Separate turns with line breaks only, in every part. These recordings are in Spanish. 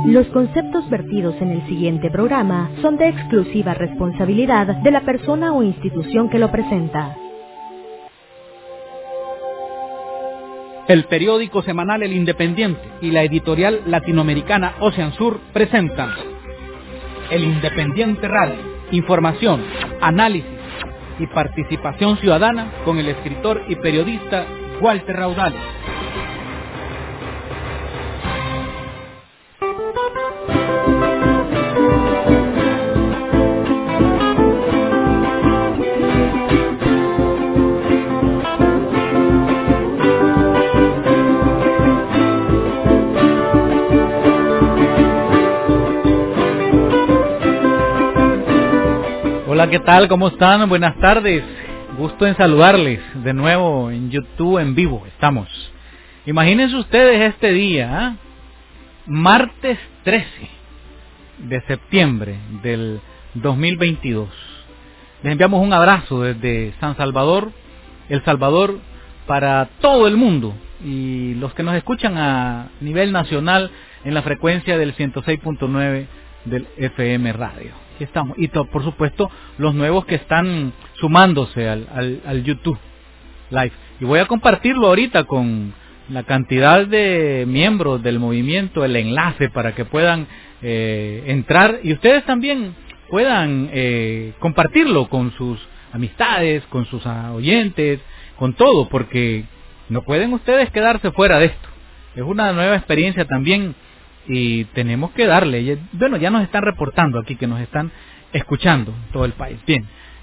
Los conceptos vertidos en el siguiente programa son de exclusiva responsabilidad de la persona o institución que lo presenta.
El periódico semanal El Independiente y la editorial latinoamericana Ocean Sur presentan El Independiente Radio, información, análisis y participación ciudadana con el escritor y periodista Walter Raudales. Hola, ¿qué tal? ¿Cómo están? Buenas tardes. Gusto en saludarles de nuevo en YouTube en vivo. Estamos. Imagínense ustedes este día, martes 13 de septiembre del 2022. Les enviamos un abrazo desde San Salvador, El Salvador, para todo el mundo y los que nos escuchan a nivel nacional en la frecuencia del 106.9 del FM Radio. Aquí estamos. Y por supuesto los nuevos que están sumándose al YouTube Live. Y voy a compartirlo ahorita con la cantidad de miembros del movimiento, el enlace para que puedan entrar y ustedes también puedan compartirlo con sus amistades, con sus oyentes, con todo, porque no pueden ustedes quedarse fuera de esto. Es una nueva experiencia también y tenemos que darle. Bueno, ya nos están reportando aquí que nos están escuchando en todo el país. Bien,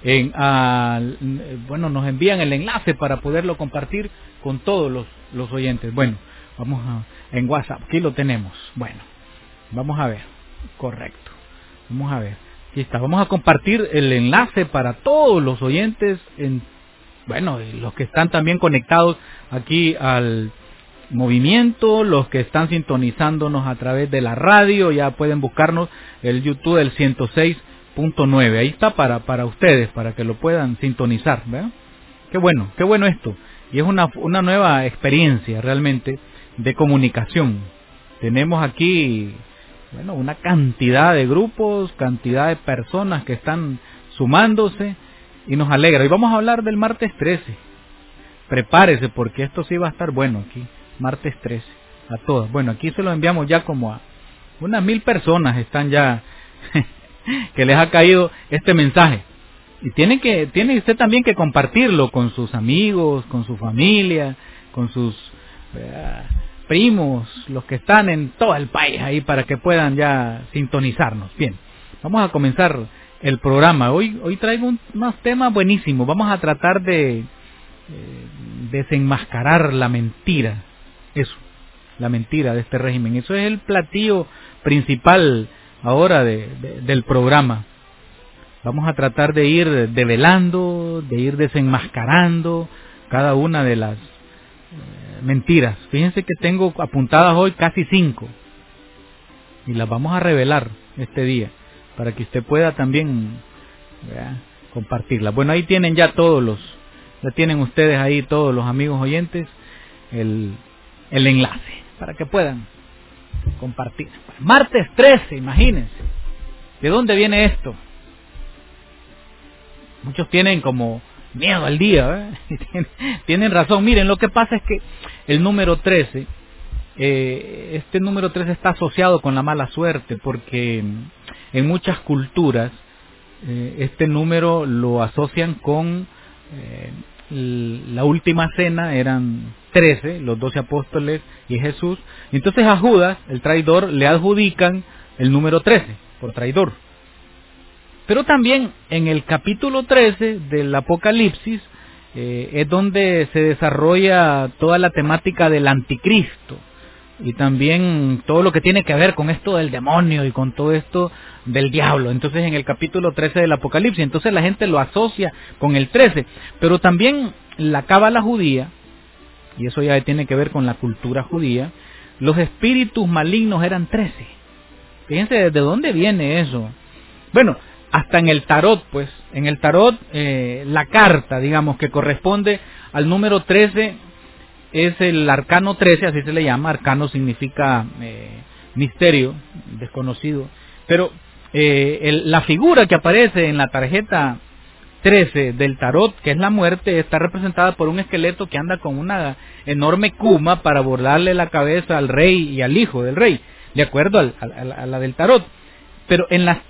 bueno, nos envían el enlace para poderlo compartir con todos los oyentes. Bueno, vamos en WhatsApp, aquí lo tenemos. Bueno, vamos a ver, correcto. Vamos a ver, aquí está. Vamos a compartir el enlace para todos los oyentes, bueno, los que están también conectados aquí al movimiento, los que están sintonizándonos a través de la radio, ya pueden buscarnos el YouTube del 106.9, ahí está para ustedes, para que lo puedan sintonizar, ¿verdad? Qué bueno esto, y es una nueva experiencia realmente de comunicación. Tenemos aquí, bueno, una cantidad de grupos, cantidad de personas que están sumándose y nos alegra. Y vamos a hablar del martes 13, prepárese porque esto sí va a estar bueno aquí. Martes 13, a todas. Bueno, aquí se lo enviamos ya como a unas 1000 personas están ya que les ha caído este mensaje. Y tiene usted también que compartirlo con sus amigos, con su familia, con sus primos, los que están en todo el país ahí para que puedan ya sintonizarnos. Bien, vamos a comenzar el programa. Hoy traigo unos temas buenísimos. Vamos a tratar de desenmascarar la mentira. Eso, la mentira de este régimen. Eso es el platillo principal ahora del programa. Vamos a tratar de ir develando, de ir desenmascarando cada una de las mentiras. Fíjense que tengo apuntadas hoy casi 5 y las vamos a revelar este día para que usted pueda también compartirlas. Bueno, ahí tienen ya ya tienen ustedes ahí todos los amigos oyentes el enlace para que puedan compartir. Martes 13, imagínense. ¿De dónde viene esto? Muchos tienen como miedo al día, tienen razón. Miren, lo que pasa es que el número 13, este número 13 está asociado con la mala suerte, porque en muchas culturas este número lo asocian con la última cena, eran 13, los 12 apóstoles y Jesús. Y entonces a Judas, el traidor, le adjudican el número 13 por traidor. Pero también en el capítulo 13 del Apocalipsis es donde se desarrolla toda la temática del anticristo y también todo lo que tiene que ver con esto del demonio y con todo esto del diablo. Entonces en el capítulo 13 del Apocalipsis, entonces la gente lo asocia con el 13, pero también la cábala judía, y eso ya tiene que ver con la cultura judía, los espíritus malignos eran 13. Fíjense desde dónde viene eso. Bueno, hasta en el tarot, pues, en el tarot la carta, digamos, que corresponde al número 13 es el arcano 13, así se le llama. Arcano significa misterio, desconocido. Pero la figura que aparece en la tarjeta 13 del tarot, que es la muerte, está representada por un esqueleto que anda con una enorme cuma para bordarle la cabeza al rey y al hijo del rey, de acuerdo a la del tarot. Pero en la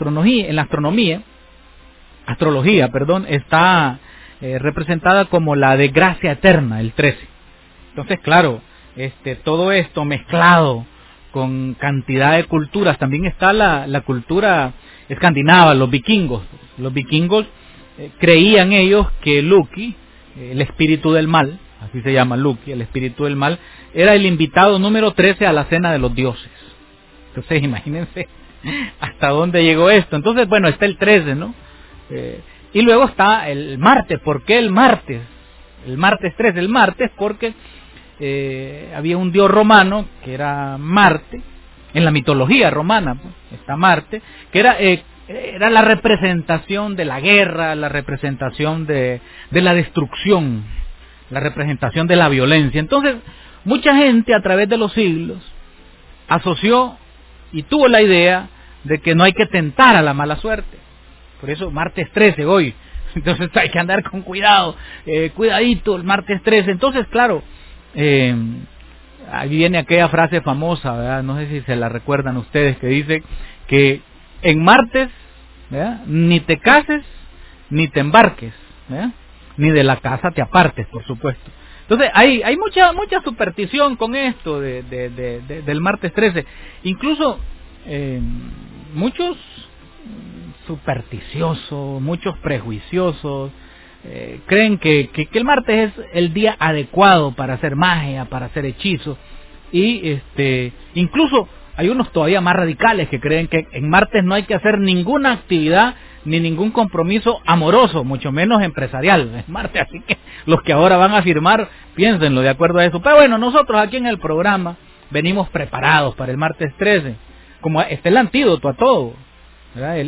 astrología, está representada como la desgracia eterna, el 13. Entonces, claro, todo esto mezclado con cantidad de culturas. También está la cultura escandinava, los vikingos. Los vikingos creían ellos que Loki, el espíritu del mal, así se llama Loki, el espíritu del mal, era el invitado número 13 a la cena de los dioses. Entonces, imagínense hasta dónde llegó esto. Entonces, bueno, está el 13, ¿no? Y luego está el martes. ¿Por qué el martes? El martes 13, el martes porque había un dios romano que era Marte. En la mitología romana, pues, está Marte, que era la representación de la guerra, la representación de la destrucción, la representación de la violencia. Entonces, mucha gente a través de los siglos asoció y tuvo la idea de que no hay que tentar a la mala suerte. Por eso martes 13 hoy. Entonces hay que andar con cuidado, cuidadito el martes 13. Entonces, claro, ahí viene aquella frase famosa, ¿verdad? No sé si se la recuerdan ustedes, que dice que en martes, ¿verdad?, ni te cases, ni te embarques, ¿verdad?, ni de la casa te apartes, por supuesto. Entonces hay mucha superstición con esto del martes 13. Incluso muchos supersticiosos, muchos prejuiciosos creen que el martes es el día adecuado para hacer magia, para hacer hechizos, y incluso hay unos todavía más radicales que creen que en martes no hay que hacer ninguna actividad ni ningún compromiso amoroso, mucho menos empresarial. Es martes, así que los que ahora van a firmar, piénsenlo de acuerdo a eso. Pero bueno, nosotros aquí en el programa venimos preparados para el martes 13, como el antídoto a todo, ¿verdad?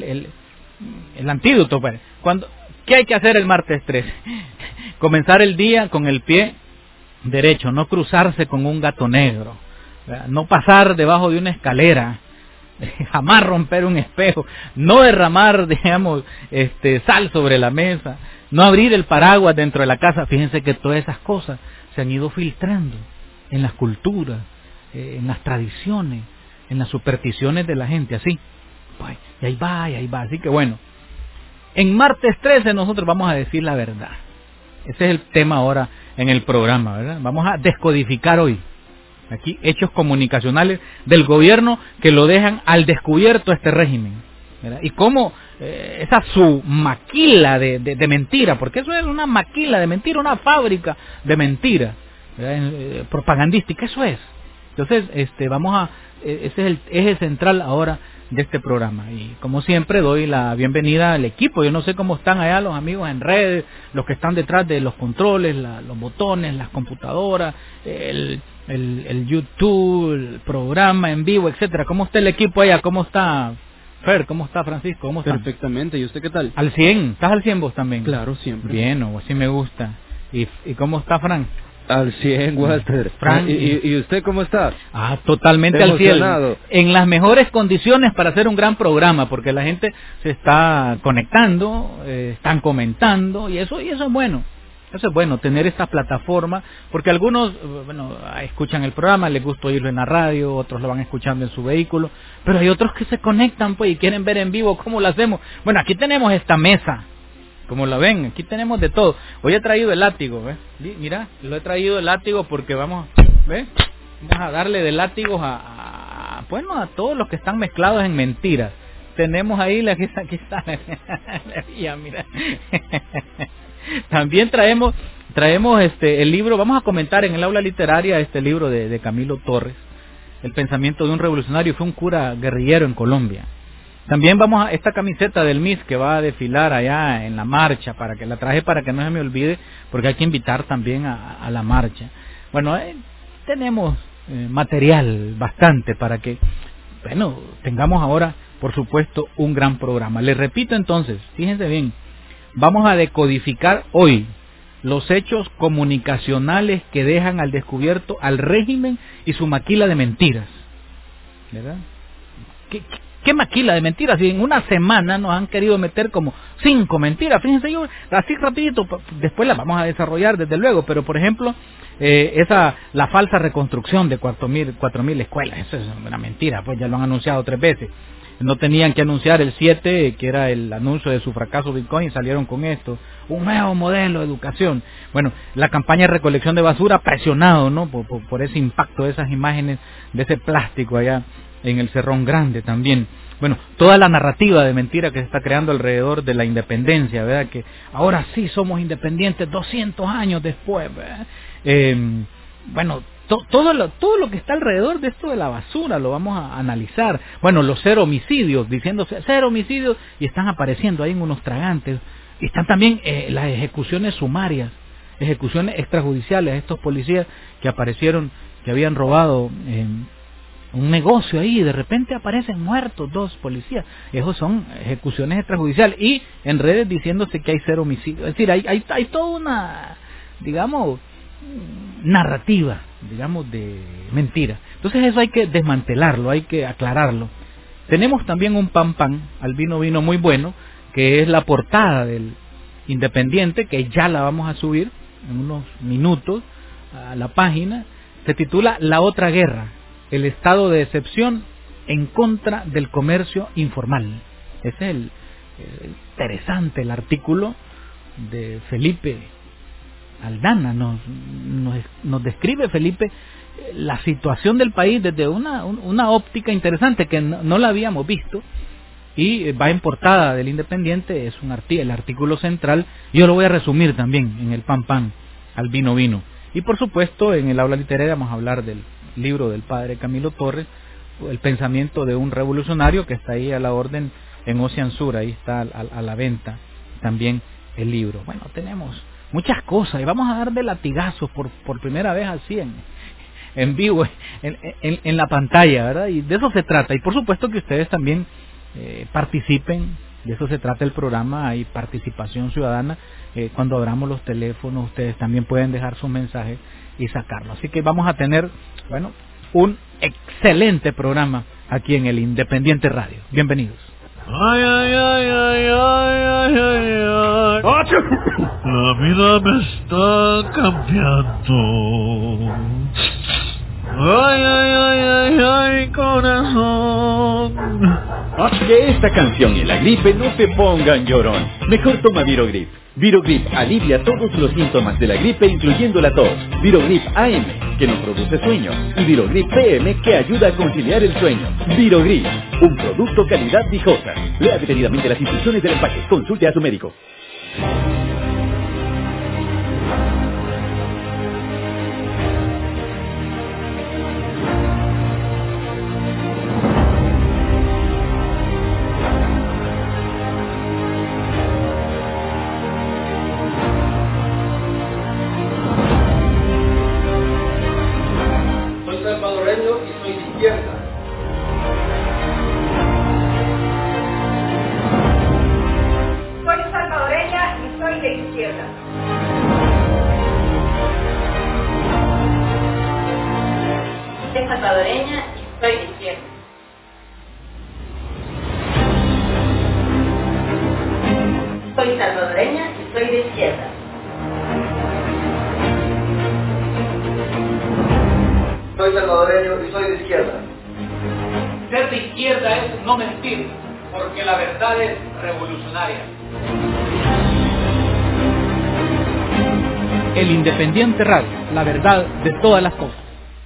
El antídoto, pues. ¿Qué hay que hacer el martes 13? Comenzar el día con el pie derecho, no cruzarse con un gato negro, ¿verdad?, no pasar debajo de una escalera, jamás romper un espejo, no derramar, digamos, sal sobre la mesa, no abrir el paraguas dentro de la casa. Fíjense que todas esas cosas se han ido filtrando en las culturas, en las tradiciones, en las supersticiones de la gente, así. Pues, y ahí va. Así que bueno, en martes 13 nosotros vamos a decir la verdad. Ese es el tema ahora en el programa, ¿verdad? Vamos a descodificar hoy aquí hechos comunicacionales del gobierno que lo dejan al descubierto este régimen, ¿verdad? Y cómo esa su maquila de mentira, porque eso es una maquila de mentira, una fábrica de mentira, ¿verdad?, propagandística, eso es. Entonces, ese es el eje central ahora de este programa. Y como siempre doy la bienvenida al equipo. Yo no sé cómo están allá los amigos en redes, los que están detrás de los controles, los botones, las computadoras, el YouTube, el programa en vivo, etcétera. ¿Cómo está el equipo allá? ¿Cómo está Fer? ¿Cómo está Francisco? ¿Cómo está?
Perfectamente. ¿Y usted qué tal?
Al 100. ¿Estás al 100 vos también?
Claro, siempre.
Bien, así me gusta. ¿Y cómo está Frank?
Al 100, Walter.
Frank,
¿Y usted cómo está?
Totalmente al 100. En las mejores condiciones para hacer un gran programa, porque la gente se está conectando, están comentando, y eso es bueno. Eso es bueno, tener esta plataforma, porque algunos, escuchan el programa, les gusta oírlo en la radio, otros lo van escuchando en su vehículo, pero hay otros que se conectan, pues, y quieren ver en vivo cómo lo hacemos. Bueno, aquí tenemos esta mesa. Como la ven, aquí tenemos de todo. Hoy he traído el látigo, ¿ves? Mira, lo he traído el látigo porque vamos a darle de látigos a todos los que están mezclados en mentiras. Tenemos ahí aquí está. Ya, mira. También traemos el libro, vamos a comentar en el aula literaria este libro de Camilo Torres, El pensamiento de un revolucionario. Fue un cura guerrillero en Colombia. También vamos a esta camiseta del MIS que va a desfilar allá en la marcha, la traje para que no se me olvide, porque hay que invitar también a la marcha. Bueno, tenemos material bastante para que, tengamos ahora, por supuesto, un gran programa. Les repito entonces, fíjense bien, vamos a decodificar hoy los hechos comunicacionales que dejan al descubierto al régimen y su maquila de mentiras, ¿verdad? ¿Qué maquila de mentiras? Y en una semana nos han querido meter como 5 mentiras. Fíjense, yo así rapidito, después las vamos a desarrollar desde luego, pero por ejemplo, la falsa reconstrucción de 4.000 escuelas, eso es una mentira, pues ya lo han anunciado 3 veces. No tenían que anunciar el 7, que era el anuncio de su fracaso Bitcoin, y salieron con esto, un nuevo modelo de educación. Bueno, la campaña de recolección de basura, presionado, ¿no? Por ese impacto de esas imágenes, de ese plástico allá en el Cerrón Grande también. Bueno, toda la narrativa de mentira que se está creando alrededor de la independencia, ¿verdad? Que ahora sí somos independientes 200 años después, ¿verdad? Bueno, todo lo que está alrededor de esto de la basura lo vamos a analizar. Bueno, los 0 homicidios, diciéndose 0 homicidios, y están apareciendo ahí en unos tragantes. Y están también las ejecuciones sumarias, ejecuciones extrajudiciales, estos policías que aparecieron, que habían robado un negocio ahí, y de repente aparecen muertos 2 policías. Esos son ejecuciones extrajudiciales, y en redes diciéndose que hay 0 homicidios. Es decir, hay toda una, digamos, narrativa, digamos, de mentira. Entonces eso hay que desmantelarlo, hay que aclararlo. Tenemos también un pan al vino muy bueno, que es la portada del Independiente, que ya la vamos a subir en unos minutos a la página. Se titula La otra guerra, el estado de excepción en contra del comercio informal. Es interesante el artículo de Felipe Aldana. Nos describe, Felipe, la situación del país desde una óptica interesante que no la habíamos visto, y va en portada del Independiente. Es el artículo central. Yo lo voy a resumir también en el pan al vino. Y por supuesto, en el aula literaria vamos a hablar del libro del padre Camilo Torres, El pensamiento de un revolucionario, que está ahí a la orden en Ocean Sur. Ahí está a la venta también el libro. Bueno, tenemos muchas cosas, y vamos a dar de latigazos por primera vez así en vivo, en la pantalla, ¿verdad? Y de eso se trata. Y por supuesto que ustedes también participen. De eso se trata el programa. Hay participación ciudadana. Cuando abramos los teléfonos, ustedes también pueden dejar sus mensajes y sacarlo. Así que vamos a tener, bueno, un excelente programa aquí en el Independiente Radio. Bienvenidos.
Ay, ay, ay, ay, ay, ay, ay, ay. La vida me está cambiando. Ay, ay, ay, ay, ay, corazón.
Que esta canción y la gripe no te pongan llorón. Mejor toma Virogrip. Virogrip alivia todos los síntomas de la gripe, incluyendo la tos. Virogrip AM, que no produce sueño. Y Virogrip PM, que ayuda a conciliar el sueño. Virogrip, un producto calidad Dijosa. Lea detenidamente las instrucciones del empaque. Consulte a su médico.
El Independiente Radio, la verdad de todas las cosas.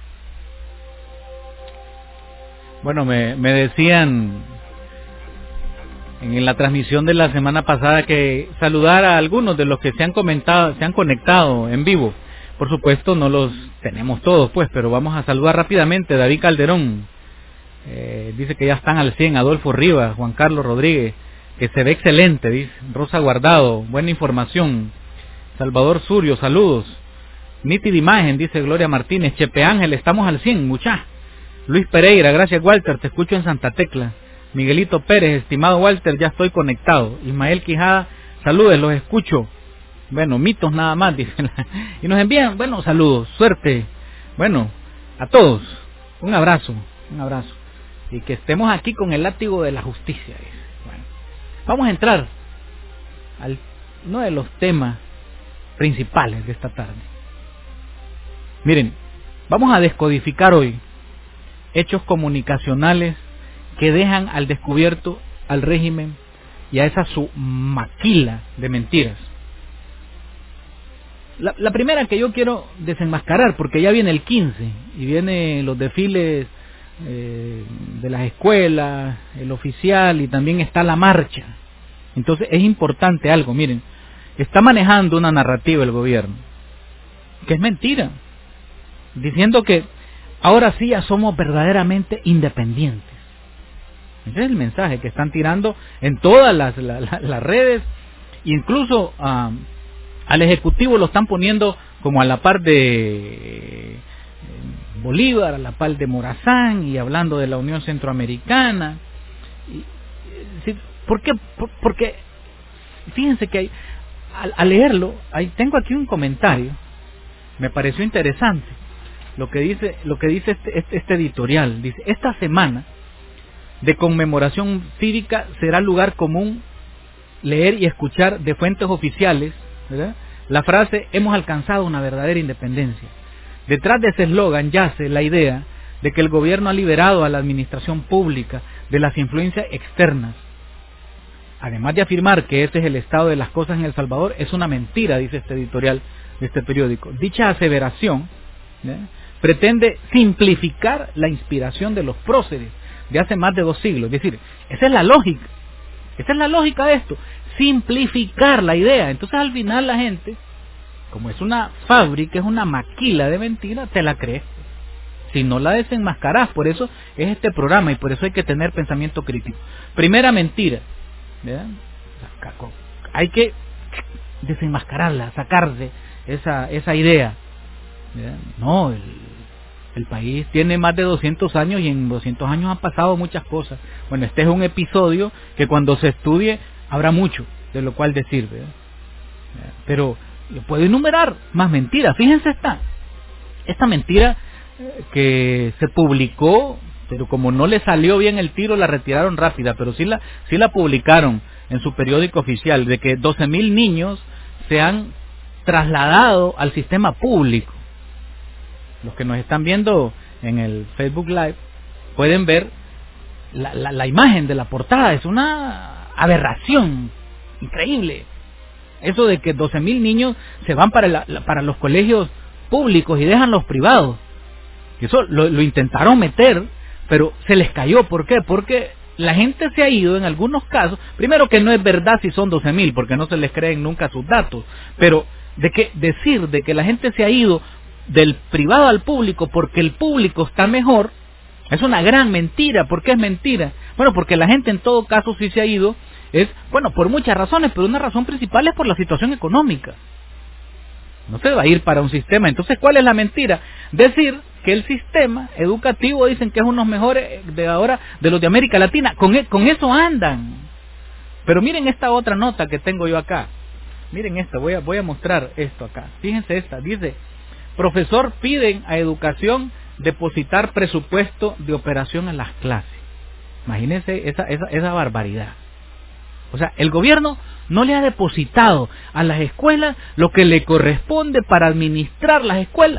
Bueno, me decían en la transmisión de la semana pasada que saludara a algunos de los que se han conectado en vivo. Por supuesto no los tenemos todos, pues, pero vamos a saludar rápidamente. David Calderón dice que ya están al 100. Adolfo Rivas, Juan Carlos Rodríguez, que se ve excelente, dice. Rosa Guardado, buena información. Salvador Surio, saludos. Nítida imagen, dice Gloria Martínez. Chepe Ángel, estamos al 100, muchachos. Luis Pereira, gracias Walter, te escucho en Santa Tecla. Miguelito Pérez, estimado Walter, ya estoy conectado. Ismael Quijada, saludos, los escucho. Bueno, mitos nada más, dicen. Y nos envían, bueno, saludos, suerte. Bueno, a todos, un abrazo. y que estemos aquí con el látigo de la justicia. Bueno, vamos a entrar al uno de los temas principales de esta tarde. Miren, vamos a descodificar hoy hechos comunicacionales que dejan al descubierto al régimen y a esa su maquila de mentiras. La primera que yo quiero desenmascarar, porque ya viene el 15 y vienen los desfiles de las escuelas, el oficial, y también está la marcha. Entonces es importante algo, miren, está manejando una narrativa el gobierno que es mentira, diciendo que ahora sí ya somos verdaderamente independientes. Ese es el mensaje que están tirando en todas las redes, incluso al Ejecutivo lo están poniendo como a la par de Bolívar, a la par de Morazán, y hablando de la Unión Centroamericana. ¿Por qué? Porque fíjense que al leerlo, tengo aquí un comentario, me pareció interesante lo que dice este editorial. Dice: esta semana de conmemoración cívica será lugar común leer y escuchar de fuentes oficiales, ¿verdad?, la frase "hemos alcanzado una verdadera independencia". Detrás de ese eslogan yace la idea de que el gobierno ha liberado a la administración pública de las influencias externas. Además de afirmar que ese es el estado de las cosas en El Salvador, es una mentira, dice este editorial de este periódico. Dicha aseveración, ¿verdad?, pretende simplificar la inspiración de los próceres de hace más de 2 siglos. Es decir, esa es la lógica de esto, simplificar la idea. Entonces al final la gente, como es una fábrica, es una maquila de mentiras, te la crees si no la desenmascarás. Por eso es este programa y por eso hay que tener pensamiento crítico. Primera mentira, ¿verdad?, hay que desenmascararla, sacarse esa idea, ¿verdad? No, el país tiene más de 200 años y en 200 años han pasado muchas cosas. Bueno, este es un episodio que cuando se estudie habrá mucho de lo cual decir, ¿verdad? Pero yo puedo enumerar más mentiras. Fíjense esta mentira que se publicó, pero como no le salió bien el tiro, la retiraron rápida, pero sí la publicaron en su periódico oficial, de que 12,000 niños se han trasladado al sistema público. Los que nos están viendo en el Facebook Live pueden ver la imagen de la portada. Es una aberración increíble. Eso de que 12,000 niños se van para los colegios públicos y dejan los privados. Eso lo intentaron meter, pero se les cayó. ¿Por qué? Porque la gente se ha ido en algunos casos. Primero, que no es verdad si son 12,000, porque no se les creen nunca sus datos. Pero decir de que la gente se ha ido del privado al público porque el público está mejor, es una gran mentira. ¿Por qué es mentira? Bueno, porque la gente en todo caso sí se ha ido, por muchas razones, pero una razón principal es por la situación económica. No se va a ir para un sistema. Entonces, ¿cuál es la mentira? Decir que el sistema educativo dicen que es uno de los mejores de ahora de los de América Latina. Con eso andan. Pero miren esta otra nota que tengo yo acá. Miren esta, voy a mostrar esto acá. Fíjense esta, dice: profesor piden a educación depositar presupuesto de operación en las clases. Imagínense esa barbaridad. O sea, el gobierno no le ha depositado a las escuelas lo que le corresponde para administrar las escuelas.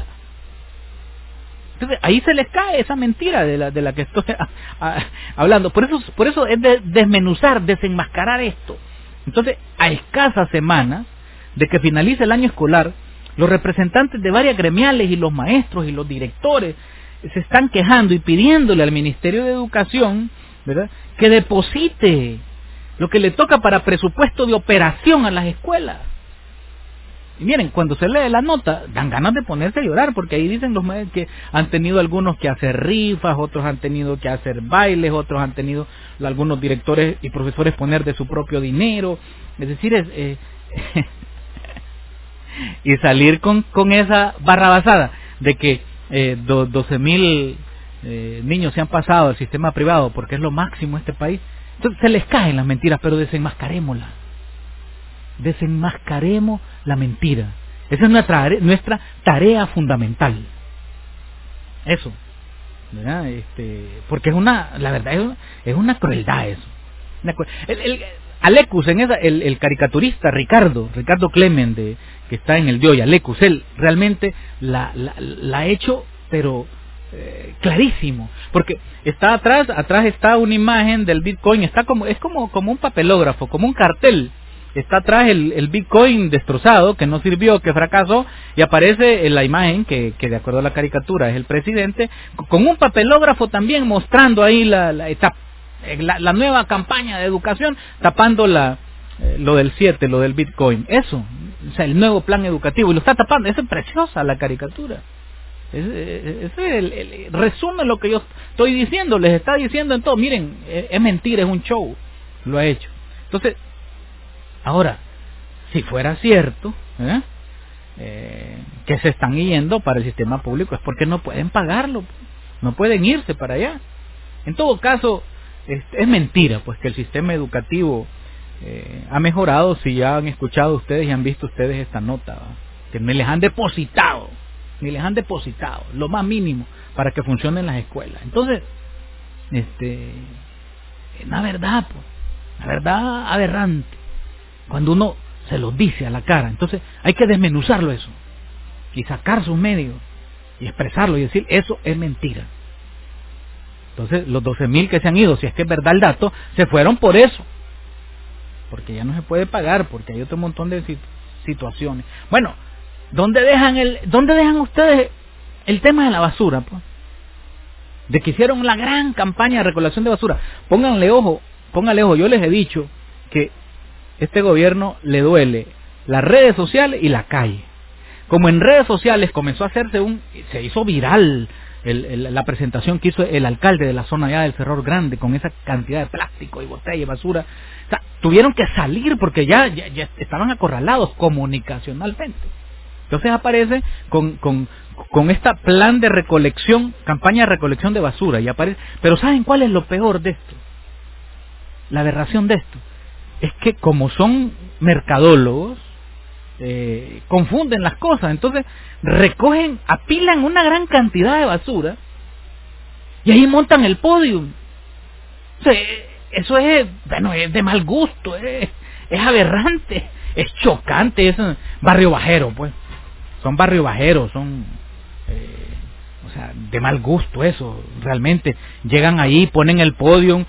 Entonces ahí se les cae esa mentira de la que estoy hablando. Por eso es de desmenuzar, desenmascarar esto. Entonces, a escasas semanas de que finalice el año escolar, los representantes de varias gremiales y los maestros y los directores se están quejando y pidiéndole al Ministerio de Educación, ¿verdad?, que deposite lo que le toca para presupuesto de operación a las escuelas. Y miren, cuando se lee la nota, dan ganas de ponerse a llorar, porque ahí dicen los maestros que han tenido algunos que hacer rifas, otros han tenido que hacer bailes, otros han tenido algunos directores y profesores poner de su propio dinero. Es decir, y salir con esa barrabasada de que 12,000 niños se han pasado al sistema privado porque es lo máximo en este país. Entonces se les caen las mentiras, pero desenmascarémoslas. Desenmascaremos la mentira. Esa es nuestra tarea fundamental. Eso. ¿verdad? Porque la verdad es una crueldad eso. Alecus, el caricaturista Ricardo Clemen, que está en el Dioy, Alecus, él realmente la ha hecho, pero clarísimo, porque está atrás está una imagen del Bitcoin, es como un papelógrafo, como un cartel. Está atrás el Bitcoin destrozado, que no sirvió, que fracasó, y aparece la imagen, que de acuerdo a la caricatura es el presidente, con un papelógrafo también mostrando ahí la nueva campaña de educación, tapando lo del 7, lo del Bitcoin. Eso, o sea, el nuevo plan educativo, y lo está tapando. Eso es preciosa la caricatura. Ese resume lo que yo estoy diciendo, les está diciendo en todo. Miren, es mentira, es un show, lo ha hecho. Entonces, ahora, si fuera cierto que se están yendo para el sistema público, es porque no pueden pagarlo, no pueden irse para allá. En todo caso, es mentira, pues, que el sistema educativo ha mejorado. Si ya han escuchado ustedes y han visto ustedes esta nota, ¿va? Que ni les han depositado lo más mínimo para que funcionen las escuelas. Entonces, la verdad, pues, la verdad aberrante, cuando uno se lo dice a la cara. Entonces hay que desmenuzarlo eso y sacar sus medios y expresarlo y decir eso es mentira. Entonces los 12,000 que se han ido, si es que es verdad el dato, se fueron por eso, porque ya no se puede pagar, porque hay otro montón de situaciones. Bueno, ¿dónde dejan ustedes el tema de la basura, pues? De que hicieron la gran campaña de recolección de basura. Pónganle ojo, yo les he dicho que este gobierno le duele las redes sociales y la calle. Como en redes sociales comenzó a hacerse se hizo viral la presentación que hizo el alcalde de la zona allá del Cerro Grande con esa cantidad de plástico y botella y basura. O sea, tuvieron que salir porque ya estaban acorralados comunicacionalmente. Entonces aparece con esta plan de recolección, campaña de recolección de basura, y aparece. Pero ¿saben cuál es lo peor de esto? La aberración de esto es que como son mercadólogos, confunden las cosas. Entonces apilan una gran cantidad de basura y ahí montan el podium. O sea, eso es de mal gusto, es aberrante, es chocante. Es barrio bajero, pues. Son barrio bajeros, son o sea, de mal gusto eso, realmente. Llegan ahí, ponen el podium,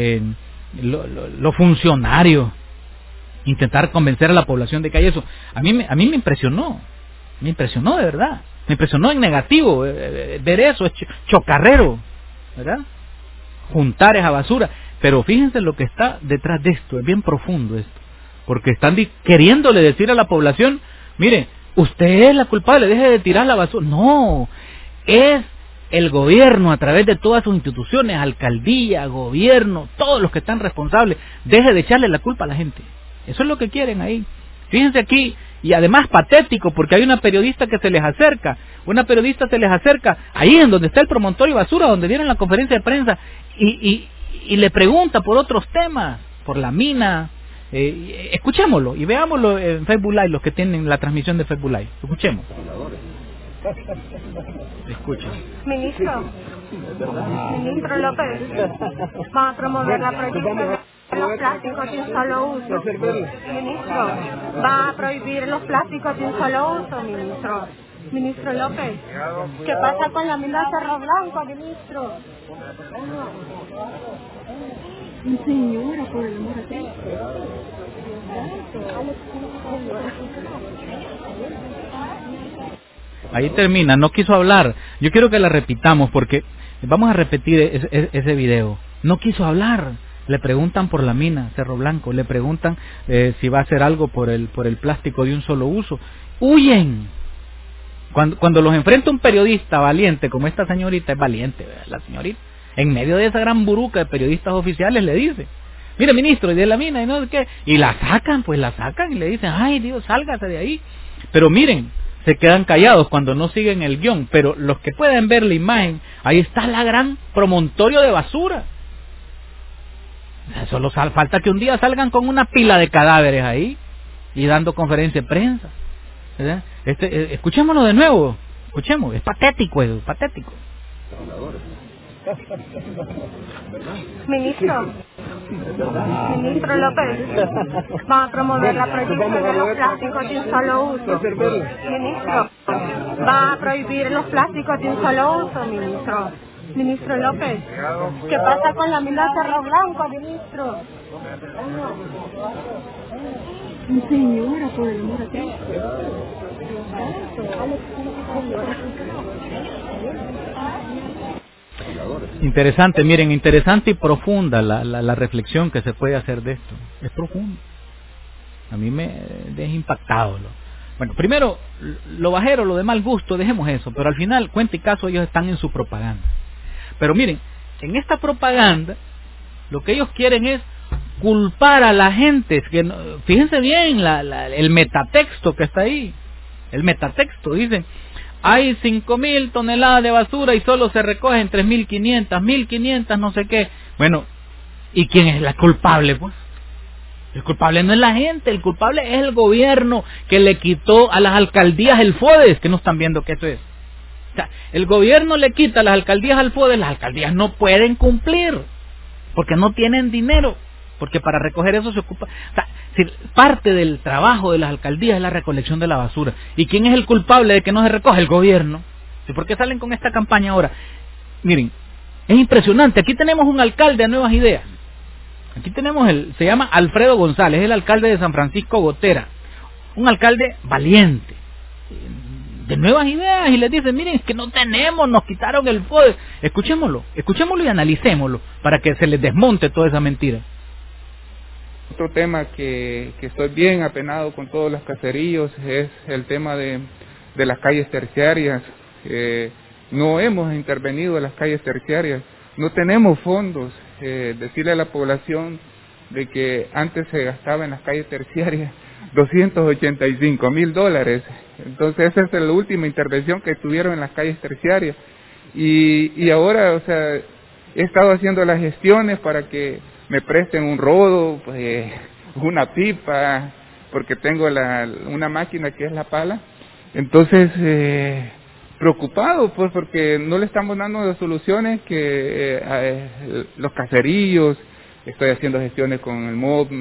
los funcionarios, intentar convencer a la población de que hay eso. A mí me impresionó de verdad, me impresionó en negativo ver eso, es chocarrero, ¿verdad? Juntar esa basura. Pero fíjense lo que está detrás de esto, es bien profundo esto, porque están queriéndole decir a la población, mire, usted es la culpable, deje de tirar la basura. No, es el gobierno a través de todas sus instituciones, alcaldía, gobierno, todos los que están responsables, deje de echarle la culpa a la gente. Eso es lo que quieren ahí. Fíjense aquí, y además patético, porque hay una periodista que se les acerca, ahí en donde está el promontorio basura, donde dieron la conferencia de prensa, y le pregunta por otros temas, por la mina. Escuchémoslo y veámoslo en Facebook Live, los que tienen la transmisión de Facebook Live. Escuchemos. Escuchen.
Ministro López, vamos a promover la prohibición de los plásticos de un solo uso. Ministro, va a prohibir los plásticos de un solo uso, ministro. Ministro López, ¿qué pasa con la mina Cerro Blanco, ministro? Señora, por el amor de Cristo.
Ahí termina, no quiso hablar. Yo quiero que la repitamos porque vamos a repetir ese video. No quiso hablar. Le preguntan por la mina Cerro Blanco, le preguntan si va a hacer algo por el plástico de un solo uso. Huyen. Cuando los enfrenta un periodista valiente como esta señorita, es valiente, ¿verdad? La señorita, en medio de esa gran buruca de periodistas oficiales, le dice, mire, ministro, y de la mina, y no sé qué, y la sacan y le dicen, ay Dios, sálgase de ahí. Pero miren, se quedan callados cuando no siguen el guión, pero los que pueden ver la imagen, ahí está la gran promontorio de basura. Solo falta que un día salgan con una pila de cadáveres ahí y dando conferencia de prensa, ¿verdad? Escuchémoslo de nuevo, es patético,
Ministro López, van a promover la prohibición de los plásticos de un solo uso. Ministro, va a prohibir los plásticos de un solo uso, ministro. Ministro López, ¿qué pasa con la mina Cerro Blanco, ministro? Señora, podemos aquí.
Interesante, miren, interesante y profunda la reflexión que se puede hacer de esto. Es profundo. A mí me deja impactado. Bueno, primero, lo bajero, lo de mal gusto, dejemos eso, pero al final, cuenta y caso, ellos están en su propaganda. Pero miren, en esta propaganda, lo que ellos quieren es culpar a la gente. Fíjense bien el metatexto que está ahí. El metatexto dice: hay 5.000 toneladas de basura y solo se recogen 3.500, 1.500, no sé qué. Bueno, ¿y quién es la culpable, pues? El culpable no es la gente, el culpable es el gobierno que le quitó a las alcaldías el FODES, que no están viendo que esto es. O sea, el gobierno le quita a las alcaldías al FODES, las alcaldías no pueden cumplir, porque no tienen dinero, porque para recoger eso se ocupa... O sea, si parte del trabajo de las alcaldías es la recolección de la basura. ¿Y quién es el culpable de que no se recoge? El gobierno. ¿Y por qué salen con esta campaña ahora? Miren, es impresionante. Aquí tenemos un alcalde de Nuevas Ideas. Aquí tenemos se llama Alfredo González, es el alcalde de San Francisco Gotera. Un alcalde valiente, de Nuevas Ideas, y les dice: miren, es que no tenemos, nos quitaron el FODES. Escuchémoslo y analicémoslo para que se les desmonte toda esa mentira.
Otro tema que estoy bien apenado con todos los caseríos es el tema de las calles terciarias. No hemos intervenido en las calles terciarias, no tenemos fondos. Decirle a la población de que antes se gastaba en las calles terciarias $285,000. Entonces esa es la última intervención que tuvieron en las calles terciarias. Y ahora, o sea, he estado haciendo las gestiones para que me presten un rodo, pues, una pipa, porque tengo una máquina que es la pala. Entonces, preocupado, pues, porque no le estamos dando las soluciones que los caserillos. Estoy haciendo gestiones con el MOB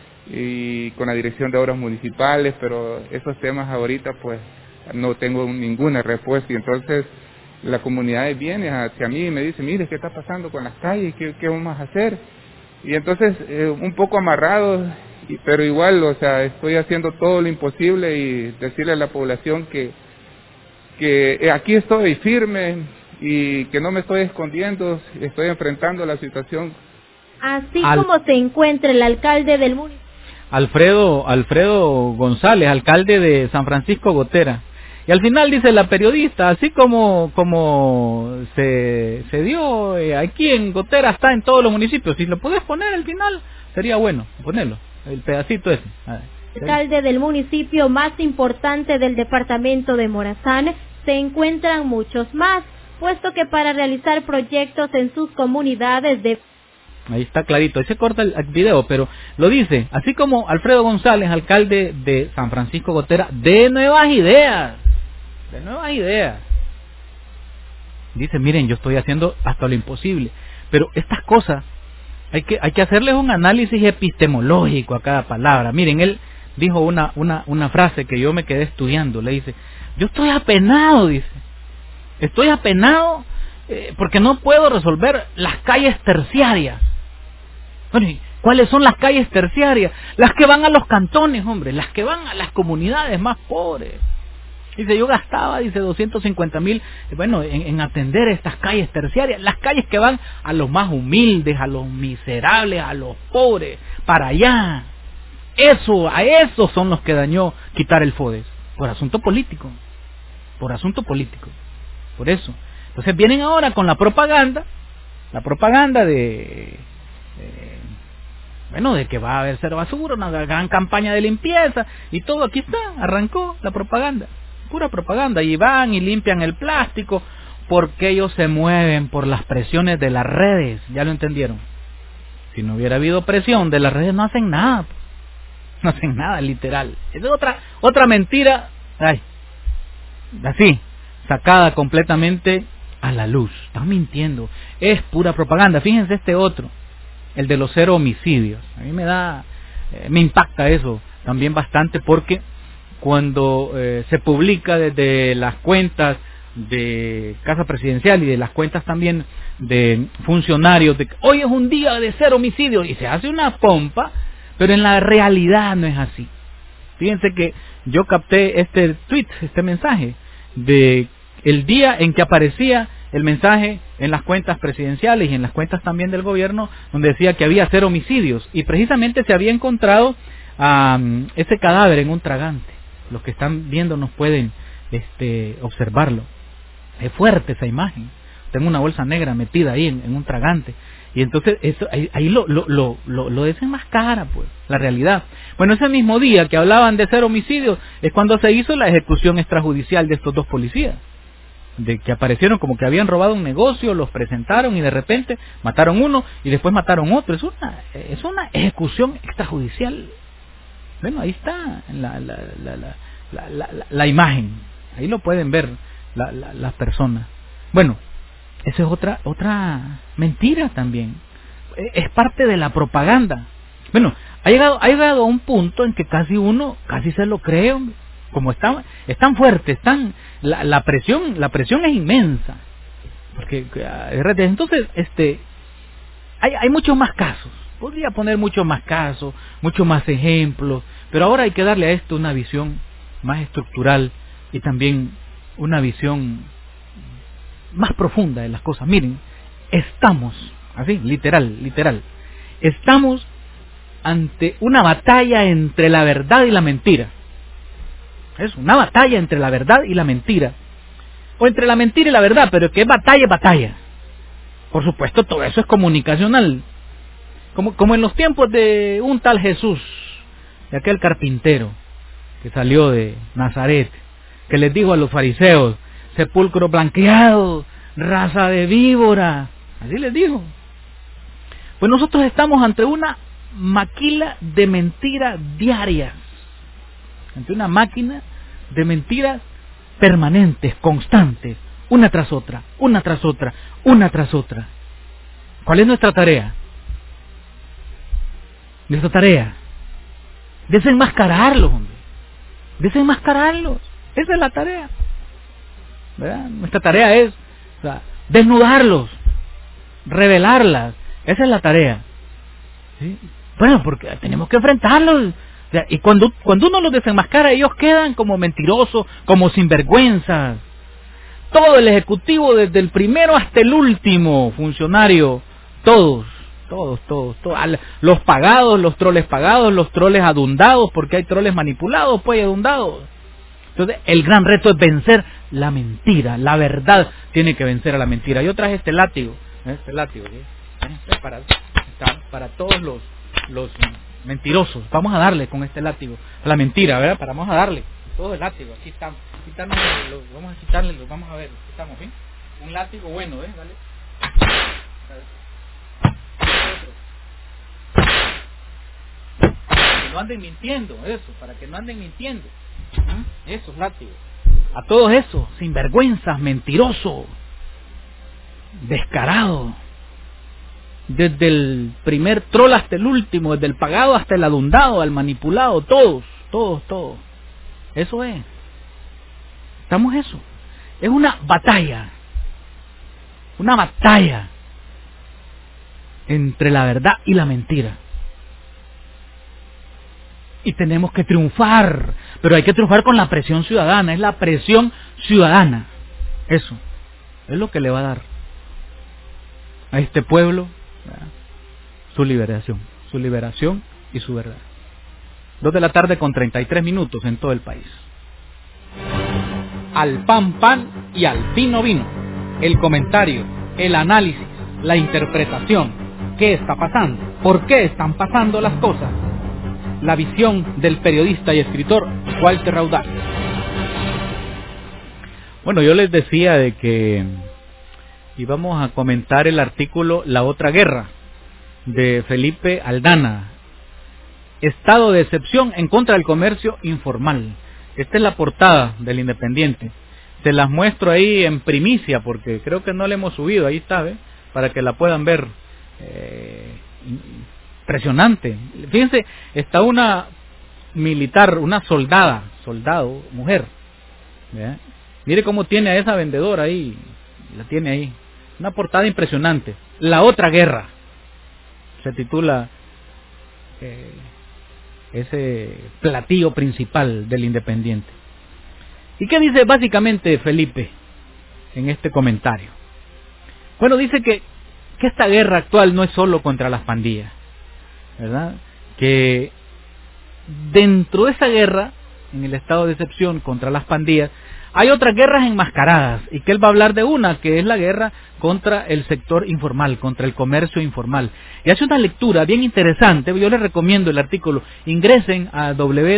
y con la Dirección de Obras Municipales, pero esos temas ahorita, pues, no tengo ninguna respuesta. Y entonces la comunidad viene hacia mí y me dice: mire, ¿qué está pasando con las calles? ¿Qué vamos a hacer? Y entonces, un poco amarrado, pero igual, o sea, estoy haciendo todo lo imposible y decirle a la población que aquí estoy firme y que no me estoy escondiendo, estoy enfrentando la situación.
Así como se encuentra el alcalde del municipio.
Alfredo González, alcalde de San Francisco Gotera. Y al final dice la periodista: así como se dio aquí en Gotera, está en todos los municipios. Si lo puedes poner al final, sería bueno ponerlo, el pedacito ese.
Alcalde del municipio más importante del departamento de Morazán, se encuentran muchos más, puesto que para realizar proyectos en sus comunidades de...
Ahí está clarito, ahí se corta el video, pero lo dice, así como Alfredo González, alcalde de San Francisco Gotera, de Nuevas Ideas. Dice: miren, yo estoy haciendo hasta lo imposible, pero estas cosas hay que hacerles un análisis epistemológico a cada palabra. Miren, él dijo una frase que yo me quedé estudiando. Le dice: yo estoy apenado, dice, estoy apenado porque no puedo resolver las calles terciarias. Bueno, ¿y cuáles son las calles terciarias? Las que van a los cantones, hombre, las que van a las comunidades más pobres. Dice: yo gastaba, dice, 250,000, bueno, en atender estas calles terciarias, las calles que van a los más humildes, a los miserables, a los pobres, para allá. A esos son los que dañó quitar el FODES, por asunto político. Por eso. Entonces vienen ahora con la propaganda de que va a haber cero basura, una gran campaña de limpieza y todo. Aquí está, arrancó la propaganda, pura propaganda, y van y limpian el plástico porque ellos se mueven por las presiones de las redes. Ya lo entendieron. Si no hubiera habido presión de las redes, no hacen nada, literal. Es otra mentira, así, sacada completamente a la luz. Están mintiendo. Es pura propaganda. Fíjense este otro, el de los 0 homicidios. A mí me impacta eso también bastante, porque cuando se publica desde las cuentas de Casa Presidencial y de las cuentas también de funcionarios de que hoy es un día de 0 homicidios, y se hace una pompa, pero en la realidad no es así. Fíjense que yo capté este tweet, este mensaje, de el día en que aparecía el mensaje en las cuentas presidenciales y en las cuentas también del gobierno, donde decía que había 0 homicidios, y precisamente se había encontrado ese cadáver en un tragante. Los que están viendo nos pueden observarlo. Es fuerte esa imagen. Tengo una bolsa negra metida ahí en un tragante. Y entonces eso ahí lo desenmascara, pues, la realidad. Bueno, ese mismo día que hablaban de 0 homicidios es cuando se hizo la ejecución extrajudicial de estos 2 policías, de que aparecieron como que habían robado un negocio, los presentaron y de repente mataron uno y después mataron otro. Es una ejecución extrajudicial. Bueno, ahí está la imagen. Ahí lo pueden ver las personas. Bueno, esa es otra mentira también. Es parte de la propaganda. Bueno, ha llegado a un punto en que casi se lo cree, hombre. Como es tan fuerte, la presión es inmensa. Porque entonces hay muchos más casos. Podría poner muchos más casos, muchos más ejemplos, pero ahora hay que darle a esto una visión más estructural y también una visión más profunda de las cosas. Miren, estamos, así, literal, estamos ante una batalla entre la verdad y la mentira. Es una batalla entre la verdad y la mentira. O entre la mentira y la verdad, pero que es batalla. Por supuesto, todo eso es comunicacional. Como en los tiempos de un tal Jesús, de aquel carpintero que salió de Nazaret, que les dijo a los fariseos: sepulcro blanqueado, raza de víbora. Así les dijo. Pues nosotros estamos ante una maquila de mentiras diarias, ante una máquina de mentiras permanentes, constantes, una tras otra. ¿Cuál es nuestra tarea? Nuestra tarea, desenmascararlos, hombre. Esa es la tarea, ¿verdad? Nuestra tarea es, desnudarlos, revelarlas. Esa es la tarea, ¿sí? Bueno, porque tenemos que enfrentarlos. Y cuando uno los desenmascara, ellos quedan como mentirosos, como sinvergüenzas. Todo el ejecutivo, desde el primero hasta el último funcionario, todos, los pagados, los troles pagados, los troles adundados, porque hay troles manipulados, pues, adundados. Entonces, el gran reto es vencer la mentira. La verdad tiene que vencer a la mentira. Yo traje este látigo, ¿sí? Para todos los mentirosos. Vamos a darle con este látigo a la mentira, ¿verdad? Vamos a darle todo el látigo. Aquí estamos. Vamos a quitarle, vamos a ver. Aquí estamos, ¿sí? Un látigo bueno, ¿ves? Dale. Que no anden mintiendo, para que no anden mintiendo. Esos látigos. A todos esos, sinvergüenzas, mentirosos, descarados. Desde el primer troll hasta el último, desde el pagado hasta el adundado, al manipulado, todos. Eso es. Estamos eso. Es una batalla entre la verdad y la mentira. Y tenemos que triunfar, pero hay que triunfar con la presión ciudadana. Es la presión ciudadana. Eso es lo que le va a dar a este pueblo su liberación y su verdad. 2:33 p.m. en todo el país. Al pan y al vino. El comentario, el análisis, la interpretación. ¿Qué está pasando? ¿Por qué están pasando las cosas? La visión del periodista y escritor Walter Raudal. Bueno, yo les decía de que íbamos a comentar el artículo La Otra Guerra de Felipe Aldana, estado de excepción en contra del comercio informal. Esta es la portada del Independiente. se las muestro ahí en primicia, porque creo que no la hemos subido, ahí está, ¿ve? Para que la puedan ver. Impresionante. Fíjense, está una militar, una soldado, mujer. ¿Ve? Mire cómo tiene a esa vendedora ahí, la tiene ahí. Una portada impresionante. La otra guerra, se titula ese platillo principal del Independiente. ¿Y qué dice básicamente Felipe en este comentario? Bueno, dice que esta guerra actual no es solo contra las pandillas, ¿verdad? Que dentro de esa guerra, en el estado de excepción contra las pandillas, hay otras guerras enmascaradas, y que él va a hablar de una, que es la guerra contra el sector informal, contra el comercio informal. Y hace una lectura bien interesante, yo les recomiendo el artículo, ingresen a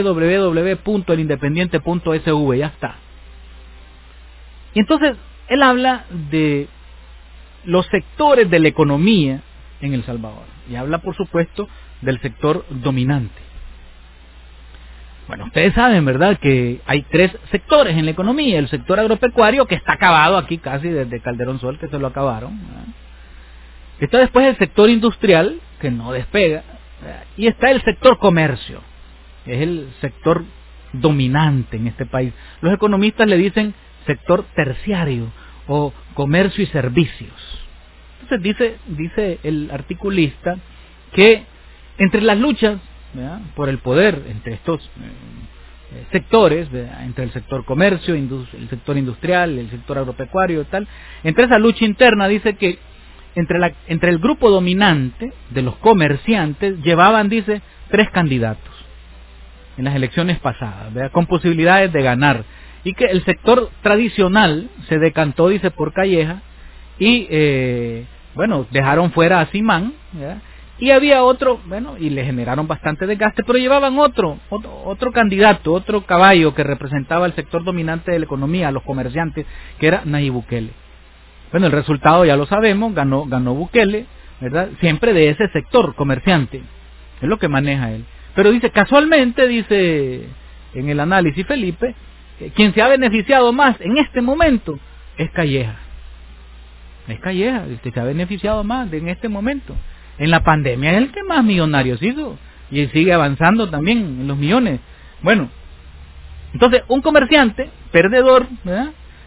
www.elindependiente.sv, ya está. Y entonces, él habla de los sectores de la economía en El Salvador, y habla por supuesto del sector dominante. Bueno, ustedes saben, ¿verdad?, que hay 3 sectores en la economía. El sector agropecuario, que está acabado aquí casi desde Calderón Sol, que se lo acabaron, ¿verdad? Está después el sector industrial, que no despega, ¿verdad? Y está el sector comercio, que es el sector dominante en este país. Los economistas le dicen sector terciario o comercio y servicios. Entonces dice el articulista que entre las luchas, ¿verdad?, por el poder entre estos sectores, ¿verdad?, entre el sector comercio, el sector industrial, el sector agropecuario y tal, entre esa lucha interna, dice que entre el grupo dominante de los comerciantes llevaban, dice, 3 candidatos en las elecciones pasadas, ¿verdad?, con posibilidades de ganar, y que el sector tradicional se decantó, dice, por Calleja, y bueno, dejaron fuera a Simán, ¿verdad?, y había otro, bueno, y le generaron bastante desgaste, pero llevaban otro candidato, otro caballo que representaba el sector dominante de la economía, a los comerciantes, que era Nayib Bukele. Bueno, el resultado ya lo sabemos, ganó Bukele, ¿verdad?, siempre de ese sector comerciante, es lo que maneja él. Pero dice, casualmente, dice en el análisis Felipe, quien se ha beneficiado más en este momento es Calleja. Es Calleja, el que se ha beneficiado más en este momento. En la pandemia es el que más millonarios hizo y sigue avanzando también en los millones. Bueno, entonces un comerciante perdedor, ¿verdad?,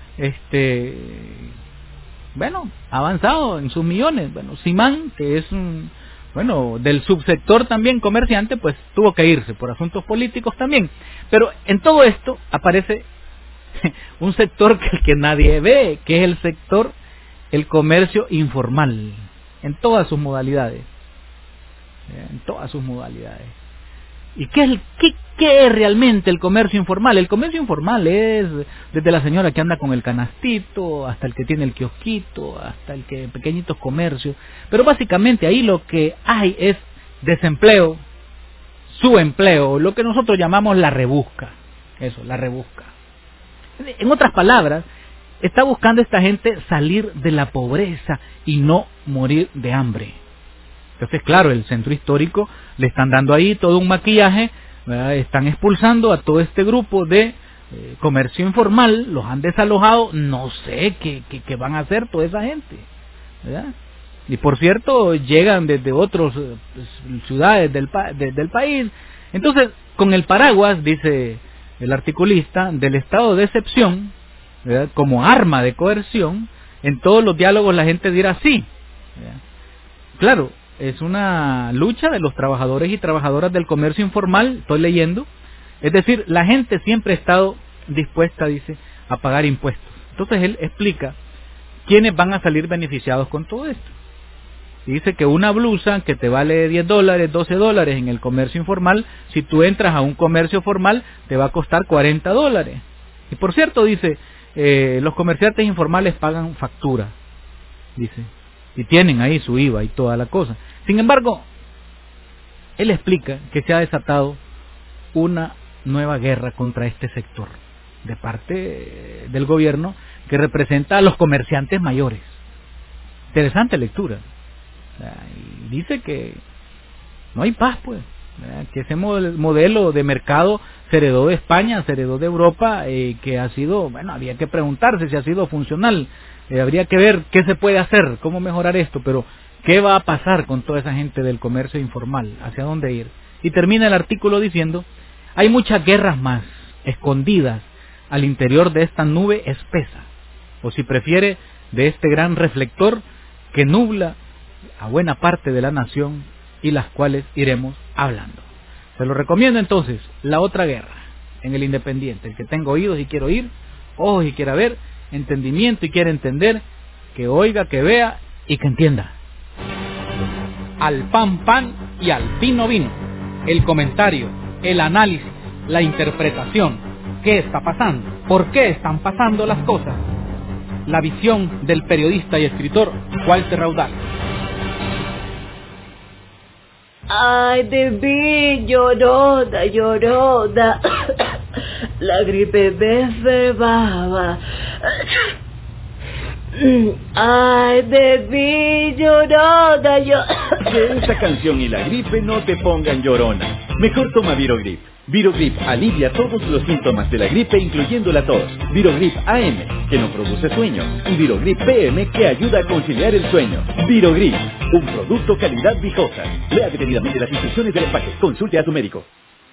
bueno, ha avanzado en sus millones. Bueno, Simán, que es del subsector también comerciante, pues tuvo que irse por asuntos políticos también. Pero en todo esto aparece un sector que nadie ve, que es el comercio informal, en todas sus modalidades. ¿Y qué es realmente el comercio informal? El comercio informal es desde la señora que anda con el canastito, hasta el que tiene el kiosquito, hasta el que pequeñitos comercios. Pero básicamente ahí lo que hay es desempleo, subempleo, lo que nosotros llamamos la rebusca. Eso, la rebusca. En otras palabras, está buscando esta gente salir de la pobreza y no morir de hambre. Entonces, claro, el centro histórico le están dando ahí todo un maquillaje, ¿verdad?, están expulsando a todo este grupo de comercio informal, los han desalojado, no sé qué van a hacer toda esa gente, ¿verdad? Y por cierto, llegan desde otras ciudades del país. Entonces, con el paraguas, dice el articulista, del estado de excepción, ¿verdad?, como arma de coerción, en todos los diálogos la gente dirá sí, ¿verdad? Claro, es una lucha de los trabajadores y trabajadoras del comercio informal, estoy leyendo, es decir, la gente siempre ha estado dispuesta, dice, a pagar impuestos. Entonces él explica quiénes van a salir beneficiados con todo esto. Dice que una blusa que te vale $10, $12 en el comercio informal, si tú entras a un comercio formal, te va a costar $40. Y por cierto, dice, los comerciantes informales pagan factura, dice, y tienen ahí su IVA y toda la cosa. Sin embargo, él explica que se ha desatado una nueva guerra contra este sector de parte del gobierno, que representa a los comerciantes mayores. Interesante lectura. Y dice que no hay paz, pues. ¿verdad? Que ese modelo de mercado se heredó de España, se heredó de Europa, que ha sido, bueno, había que preguntarse si ha sido funcional, habría que ver qué se puede hacer, cómo mejorar esto, pero ¿qué va a pasar con toda esa gente del comercio informal? ¿Hacia dónde ir? Y termina el artículo diciendo, hay muchas guerras más escondidas al interior de esta nube espesa, o si prefiere, de este gran reflector que nubla a buena parte de la nación y las cuales iremos hablando. Se lo recomiendo entonces, La otra guerra, en El Independiente. El que tenga oídos y quiera oír, ojos y quiera ver, entendimiento y quiera entender, que oiga, que vea y que entienda. Al pan pan y al vino vino. El comentario, el análisis, la interpretación. ¿Qué está pasando? ¿Por qué están pasando las cosas? La visión del periodista y escritor Walter Raudal.
Ay, de mí, llorona, llorona. La gripe me enfermaba. Ay, de mí, llorona,
Que esta canción y la gripe no te pongan llorona. Mejor toma Virogrip. Virogrip alivia todos los síntomas de la gripe, incluyendo la tos. Virogrip AM, que no produce sueño. Y Virogrip PM, que ayuda a conciliar el sueño. Virogrip, un producto calidad Vijosa. Lea detenidamente las instrucciones del empaque. Consulte a tu médico.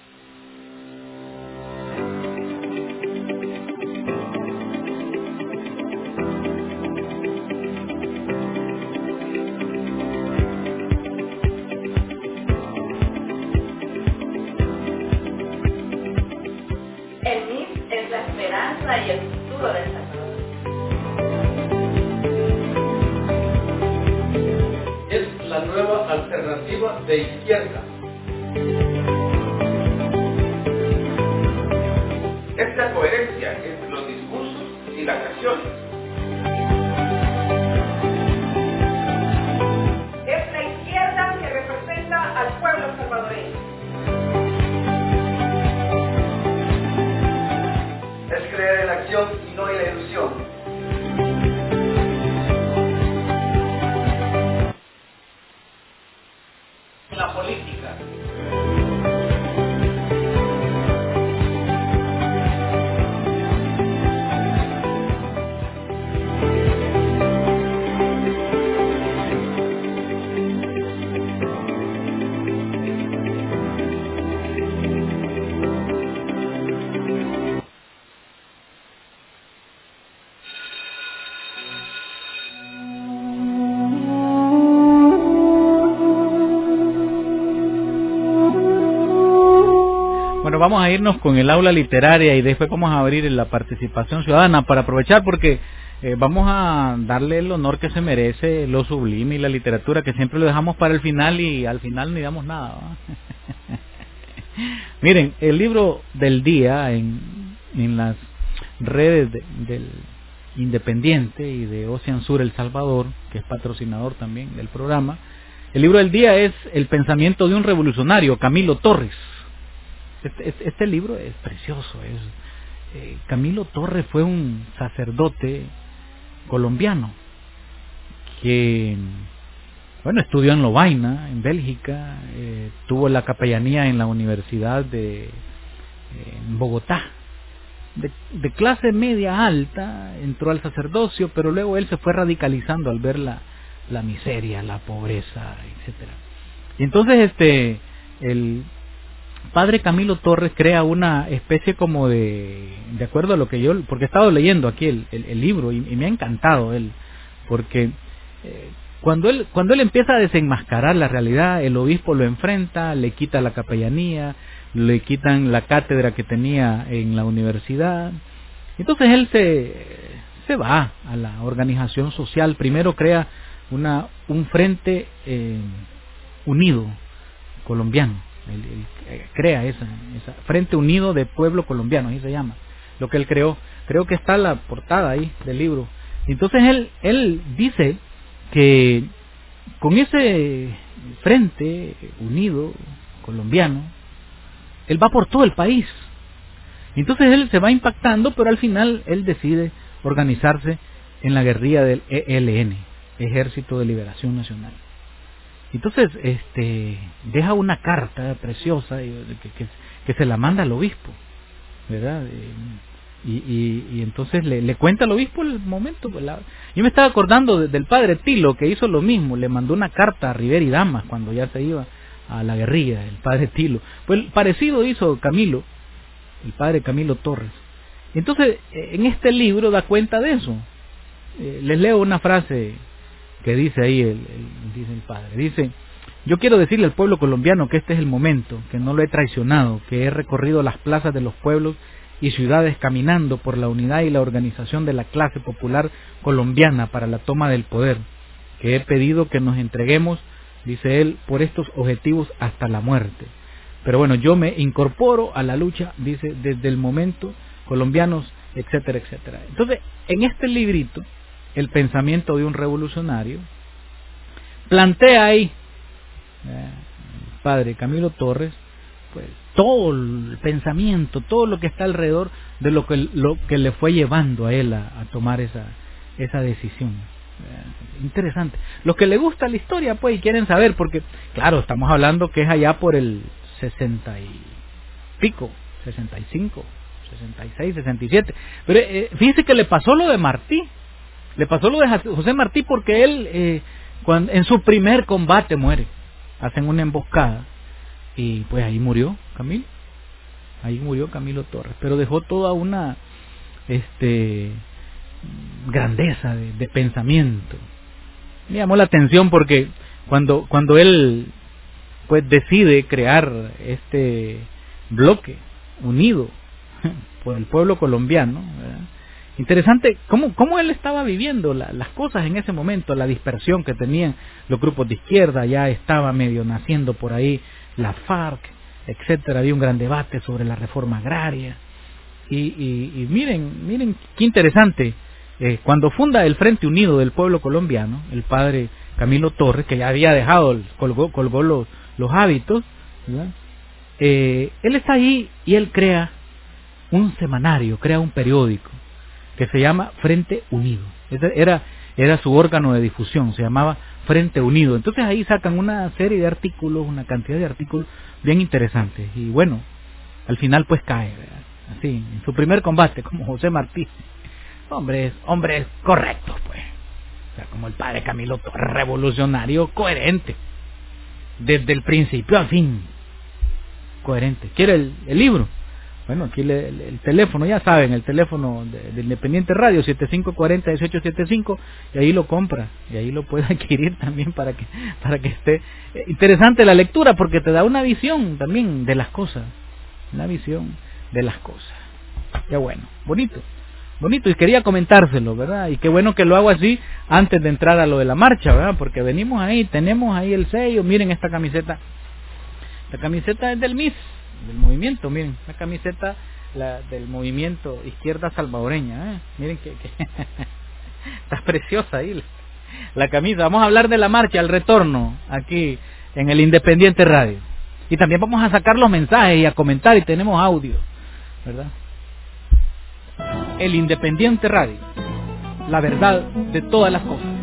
Y el futuro del Salvador.
Es la nueva alternativa de izquierda. Esta coherencia entre los discursos y las acciones.
Es la izquierda que representa al pueblo salvadoreño.
Es creer en la acción y no en la ilusión. La política.
Vamos a irnos con el aula literaria y después vamos a abrir la participación ciudadana para aprovechar porque vamos a darle el honor que se merece lo sublime y la literatura, que siempre lo dejamos para el final y al final ni damos nada, ¿no? Miren, el libro del día en las redes del Independiente y de Ocean Sur El Salvador, que es patrocinador también del programa, el libro del día es El pensamiento de un revolucionario, Camilo Torres. Este libro es precioso. Camilo Torres fue un sacerdote colombiano que, bueno, estudió en Lovaina, en Bélgica, tuvo la capellanía en la Universidad de Bogotá. De clase media alta, entró al sacerdocio, pero luego él se fue radicalizando al ver la miseria, la pobreza, etcétera. Y entonces el Padre Camilo Torres crea una especie como de acuerdo a lo que yo, porque he estado leyendo aquí el libro y me ha encantado él, porque cuando él empieza a desenmascarar la realidad, el obispo lo enfrenta, le quita la capellanía, le quitan la cátedra que tenía en la universidad, entonces él se va a la organización social, primero crea un frente unido colombiano. Él crea esa Frente Unido de Pueblo Colombiano, así se llama, lo que él creó. Creo que está la portada ahí del libro. Entonces él dice que con ese Frente Unido Colombiano, él va por todo el país. Entonces él se va impactando, pero al final él decide organizarse en la guerrilla del ELN, Ejército de Liberación Nacional. Entonces, deja una carta preciosa que se la manda al obispo, ¿verdad? Y entonces le cuenta al obispo el momento. Yo me estaba acordando del padre Tilo, que hizo lo mismo, le mandó una carta a Rivera y Damas cuando ya se iba a la guerrilla, el padre Tilo. Pues parecido hizo Camilo, el padre Camilo Torres. Entonces, en este libro da cuenta de eso. Les leo una frase que dice ahí dice el padre. Dice: yo quiero decirle al pueblo colombiano que este es el momento, que no lo he traicionado, que he recorrido las plazas de los pueblos y ciudades caminando por la unidad y la organización de la clase popular colombiana para la toma del poder, que he pedido que nos entreguemos, dice él, por estos objetivos hasta la muerte. Pero bueno, yo me incorporo a la lucha, dice, desde el momento, colombianos, etcétera, etcétera. Entonces, en este librito, El pensamiento de un revolucionario, plantea ahí, el padre Camilo Torres, pues todo el pensamiento, todo lo que está alrededor de lo que le fue llevando a él a tomar esa decisión. Interesante. Los que le gusta la historia, pues, y quieren saber, porque, claro, estamos hablando que es allá por el 60 y pico, 65, 66, 67. Pero fíjese que le pasó lo de Martí. Le pasó lo de José Martí porque él, en su primer combate muere. Hacen una emboscada. Y pues ahí murió Camilo. Ahí murió Camilo Torres. Pero dejó toda una grandeza de pensamiento. Me llamó la atención porque cuando él pues decide crear este bloque unido por el pueblo colombiano, ¿verdad? Interesante cómo él estaba viviendo las cosas en ese momento, la dispersión que tenían los grupos de izquierda, ya estaba medio naciendo por ahí la FARC, etcétera. Había un gran debate sobre la reforma agraria y miren qué interesante. Cuando funda el Frente Unido del Pueblo Colombiano, el padre Camilo Torres, que ya había dejado, colgó los hábitos, ¿verdad? Él está ahí y él crea un semanario, crea un periódico que se llama Frente Unido. Ese era su órgano de difusión, se llamaba Frente Unido. Entonces ahí sacan una serie de artículos, una cantidad de artículos bien interesantes. Y bueno, al final pues cae, ¿verdad? Así, en su primer combate, como José Martí. Hombres correctos, pues. O sea, como el padre Camilo Torres, revolucionario, coherente. Desde el principio al fin. Coherente. ¿Quiere el libro? Bueno, aquí el teléfono, ya saben, el teléfono de Independiente Radio, 7540-1875, y ahí lo compra, y ahí lo puede adquirir también para que esté interesante la lectura, porque te da una visión también de las cosas, una visión de las cosas. Qué bueno, bonito, y quería comentárselo, ¿verdad? Y qué bueno que lo hago así antes de entrar a lo de la marcha, ¿verdad? Porque venimos ahí, tenemos ahí el sello, miren esta camiseta es del MIS, del movimiento, miren, la camiseta del movimiento Izquierda Salvadoreña, miren que está preciosa ahí la camisa. Vamos a hablar de la marcha, el retorno, aquí en el Independiente Radio, y también vamos a sacar los mensajes y a comentar, y tenemos audio, ¿verdad? El Independiente Radio, la verdad de todas las cosas.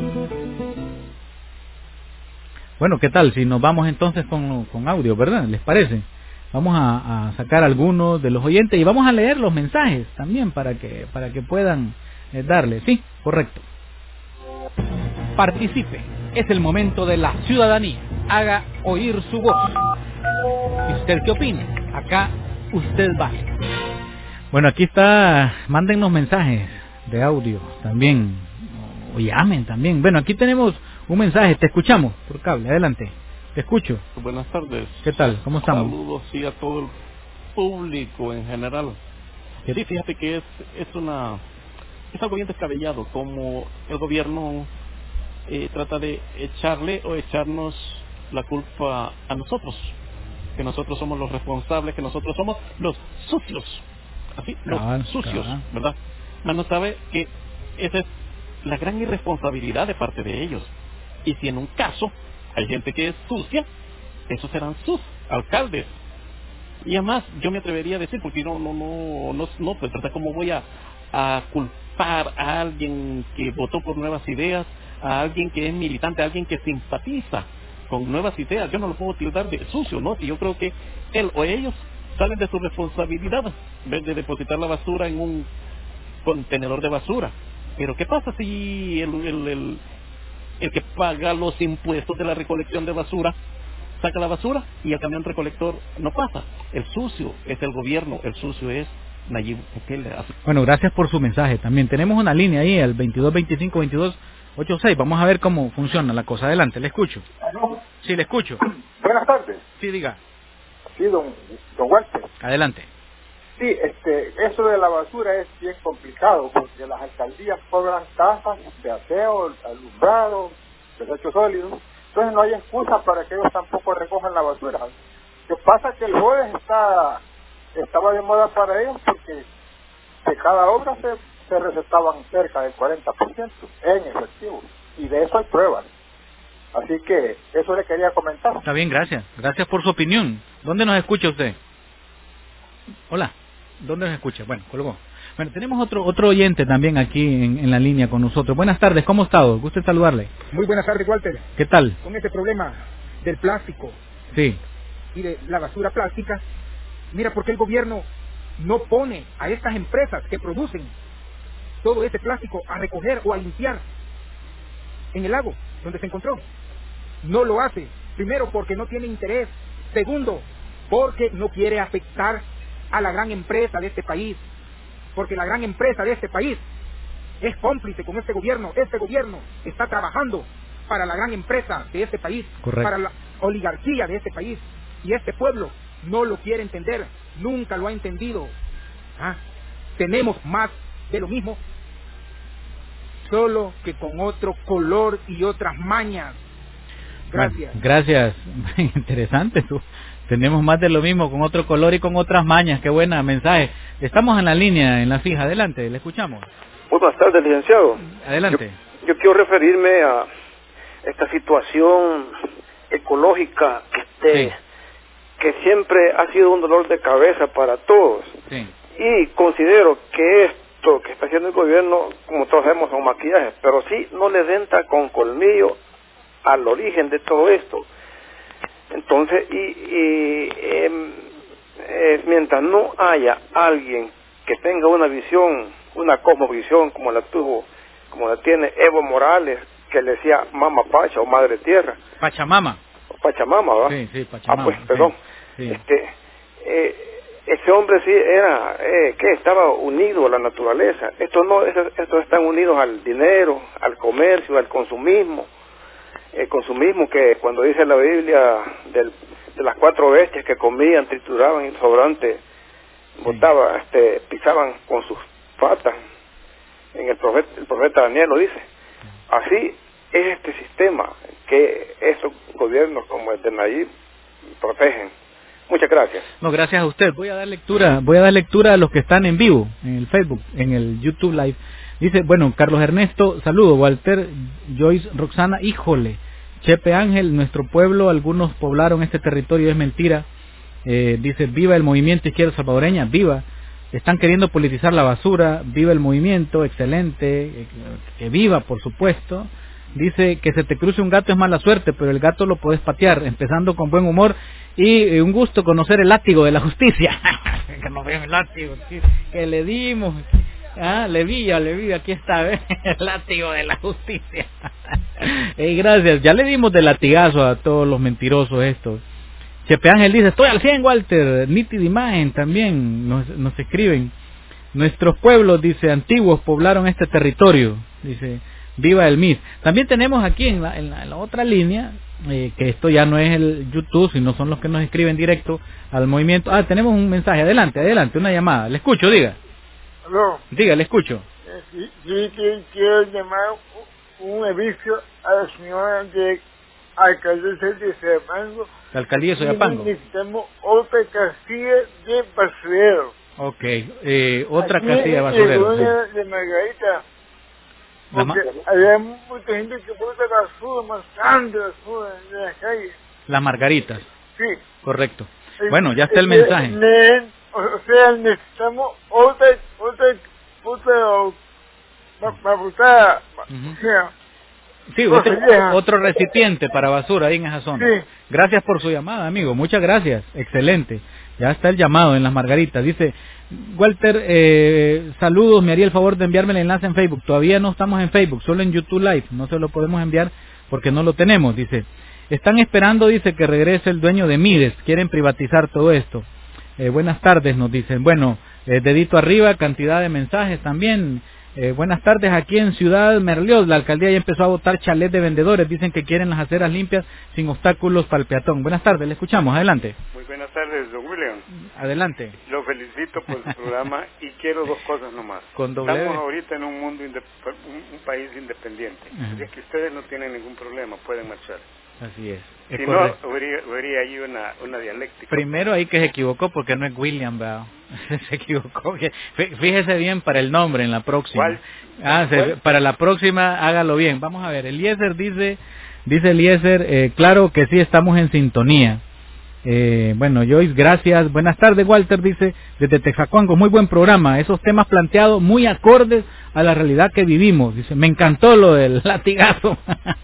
Bueno, ¿qué tal si nos vamos entonces con audio, verdad? ¿Les parece? Vamos a sacar algunos de los oyentes y vamos a leer los mensajes también para que puedan darle. Sí, correcto. Participe. Es el momento de la ciudadanía. Haga oír su voz. ¿Y usted qué opina? Acá usted vale. Bueno, aquí está. Mándennos mensajes de audio también. O llamen también. Bueno, aquí tenemos un mensaje. Te escuchamos por cable. Adelante. Te escucho.
Buenas tardes.
¿Qué tal? ¿Cómo estamos?
Saludos sí, a todo el público en general. Sí, fíjate que es algo bien descabellado como el gobierno trata de echarle o echarnos la culpa a nosotros, que nosotros somos los responsables, que nosotros somos los sucios, así, los sucios, ¿verdad? Mas no sabe que esa es la gran irresponsabilidad de parte de ellos. Y si en un caso hay gente que es sucia, esos serán sus alcaldes. Y además, yo me atrevería a decir, porque pues, ¿verdad? ¿Cómo voy a culpar a alguien que votó por Nuevas Ideas, a alguien que es militante, a alguien que simpatiza con nuevas ideas. Yo no lo puedo tildar de sucio, ¿no? Si yo creo que él o ellos salen de su responsabilidad de depositar la basura en un contenedor de basura. Pero ¿qué pasa si el que paga los impuestos de la recolección de basura saca la basura y el camión recolector no pasa? El sucio es el gobierno, el sucio es Nayib Bukele.
Bueno, gracias por su mensaje. También tenemos una línea ahí, el 2225-2286. Vamos a ver cómo funciona la cosa. Adelante, le escucho.
¿Aló?
Sí, le escucho.
Buenas tardes.
Sí, diga.
Sí, don Walter.
Adelante.
Sí, eso de la basura es bien complicado porque las alcaldías cobran tasas de aseo, alumbrado, desechos sólidos. Entonces no hay excusa para que ellos tampoco recojan la basura. Lo que pasa es que el jueves estaba de moda para ellos porque de cada obra se recetaban cerca del 40% en efectivo. Y de eso hay pruebas. Así que eso le quería comentar.
Está bien, gracias. Gracias por su opinión. ¿Dónde nos escucha usted? Hola. ¿Dónde nos escucha? Bueno, colgó. Bueno, tenemos otro oyente también aquí en la línea con nosotros. Buenas tardes, ¿cómo está? Gusto en saludarle.
Muy buenas tardes, Walter.
¿Qué tal?
Con este problema del plástico
sí.
y de la basura plástica, mira, ¿por qué el gobierno no pone a estas empresas que producen todo ese plástico a recoger o a limpiar en el lago donde se encontró? No lo hace. Primero, porque no tiene interés. Segundo, porque no quiere afectar a la gran empresa de este país, porque la gran empresa de este país es cómplice con este gobierno. Este gobierno está trabajando para la gran empresa de este país,
correcto,
para la oligarquía de este país, y este pueblo no lo quiere entender, nunca lo ha entendido. Tenemos más de lo mismo, solo que con otro color y otras mañas. Gracias.
Bueno, gracias. Interesante tú. Tenemos más de lo mismo, con otro color y con otras mañas. Qué buena mensaje. Estamos en la línea, en la fija. Adelante, le escuchamos.
Muy buenas tardes, licenciado.
Adelante.
Yo quiero referirme a esta situación ecológica que siempre ha sido un dolor de cabeza para todos.
Sí.
Y considero que esto que está haciendo el gobierno, como todos sabemos, son maquillajes, pero sí no le entra con colmillo al origen de todo esto. Entonces, mientras no haya alguien que tenga una visión, una cosmovisión como la tiene Evo Morales, que le decía Mama Pacha o Madre Tierra.
Pachamama.
Pachamama, ¿verdad?
Sí, Pachamama.
Pues, perdón.
Sí.
Ese hombre sí era, que estaba unido a la naturaleza. Estos están unidos al dinero, al comercio, al consumismo. El consumismo que cuando dice la Biblia de las 4 bestias que comían, trituraban y el sobrante botaba, pisaban con sus patas. El profeta Daniel lo dice. Así es este sistema que esos gobiernos como el de Nayib protegen. Muchas gracias.
No, gracias a usted. Voy a dar lectura a los que están en vivo, en el Facebook, en el YouTube Live. Dice, bueno, Carlos Ernesto, saludo. Walter, Joyce, Roxana, híjole. Chepe Ángel, nuestro pueblo, algunos poblaron este territorio, es mentira. Dice, viva el movimiento izquierda salvadoreña, viva. Están queriendo politizar la basura, viva el movimiento, excelente, que viva, por supuesto. Dice que se te cruce un gato es mala suerte, pero el gato lo puedes patear, empezando con buen humor y un gusto conocer el látigo de la justicia. Que nos vean el látigo, que le dimos. Le vi, aquí está, ¿eh? El látigo de la justicia. Gracias, ya le dimos de latigazo a todos los mentirosos estos. Chepe Ángel dice, estoy al 100, Walter. Nítida imagen también nos escriben. Nuestros pueblos, dice, antiguos poblaron este territorio. Dice, viva el MIS. También tenemos aquí en la otra línea, que esto ya no es el YouTube, sino son los que nos escriben directo al movimiento. Tenemos un mensaje, adelante, una llamada. Le escucho, diga.
¿Aló?
Diga, le escucho.
Sí, quiero llamar un servicio a la señora de alcaldesa de Soyapango.
La alcaldía de Soyapango.
Necesitamos otra casilla de basurero.
Ok, otra casilla de basurero.
Sí. De Margarita. Porque había mucha gente que bota basura, más grande basura en las calles.
Las Margaritas.
Sí.
Correcto. Bueno, ya está el mensaje.
O sea, necesitamos otra basurera. O sea,
Sí, otro recipiente para basura ahí en esa zona.
Sí.
Gracias por su llamada, amigo. Muchas gracias. Excelente. Ya está el llamado en Las Margaritas. Dice, Walter, saludos, me haría el favor de enviarme el enlace en Facebook. Todavía no estamos en Facebook, solo en YouTube Live. No se lo podemos enviar porque no lo tenemos. Dice, están esperando, dice, que regrese el dueño de Mides. Quieren privatizar todo esto. Buenas tardes, nos dicen. Bueno, dedito arriba, cantidad de mensajes también. Buenas tardes, aquí en Ciudad Merliot, la alcaldía ya empezó a botar chalet de vendedores, dicen que quieren las aceras limpias sin obstáculos para el peatón. Buenas tardes, le escuchamos, adelante.
Muy buenas tardes, don William.
Adelante.
Lo felicito por su programa y quiero dos cosas nomás.
Estamos
ahorita en un mundo, un país independiente, así que ustedes no tienen ningún problema, pueden marchar.
Así es.
Si no, habría ahí una dialéctica.
Primero ahí que se equivocó porque no es William, ¿verdad? Se equivocó. Fíjese bien para el nombre en la próxima. Para la próxima hágalo bien. Vamos a ver, Eliezer dice Eliezer, claro que sí estamos en sintonía. Bueno, Joyce, gracias. Buenas tardes, Walter, dice, desde Texacuango, muy buen programa, esos temas planteados muy acordes a la realidad que vivimos. Dice, me encantó lo del latigazo.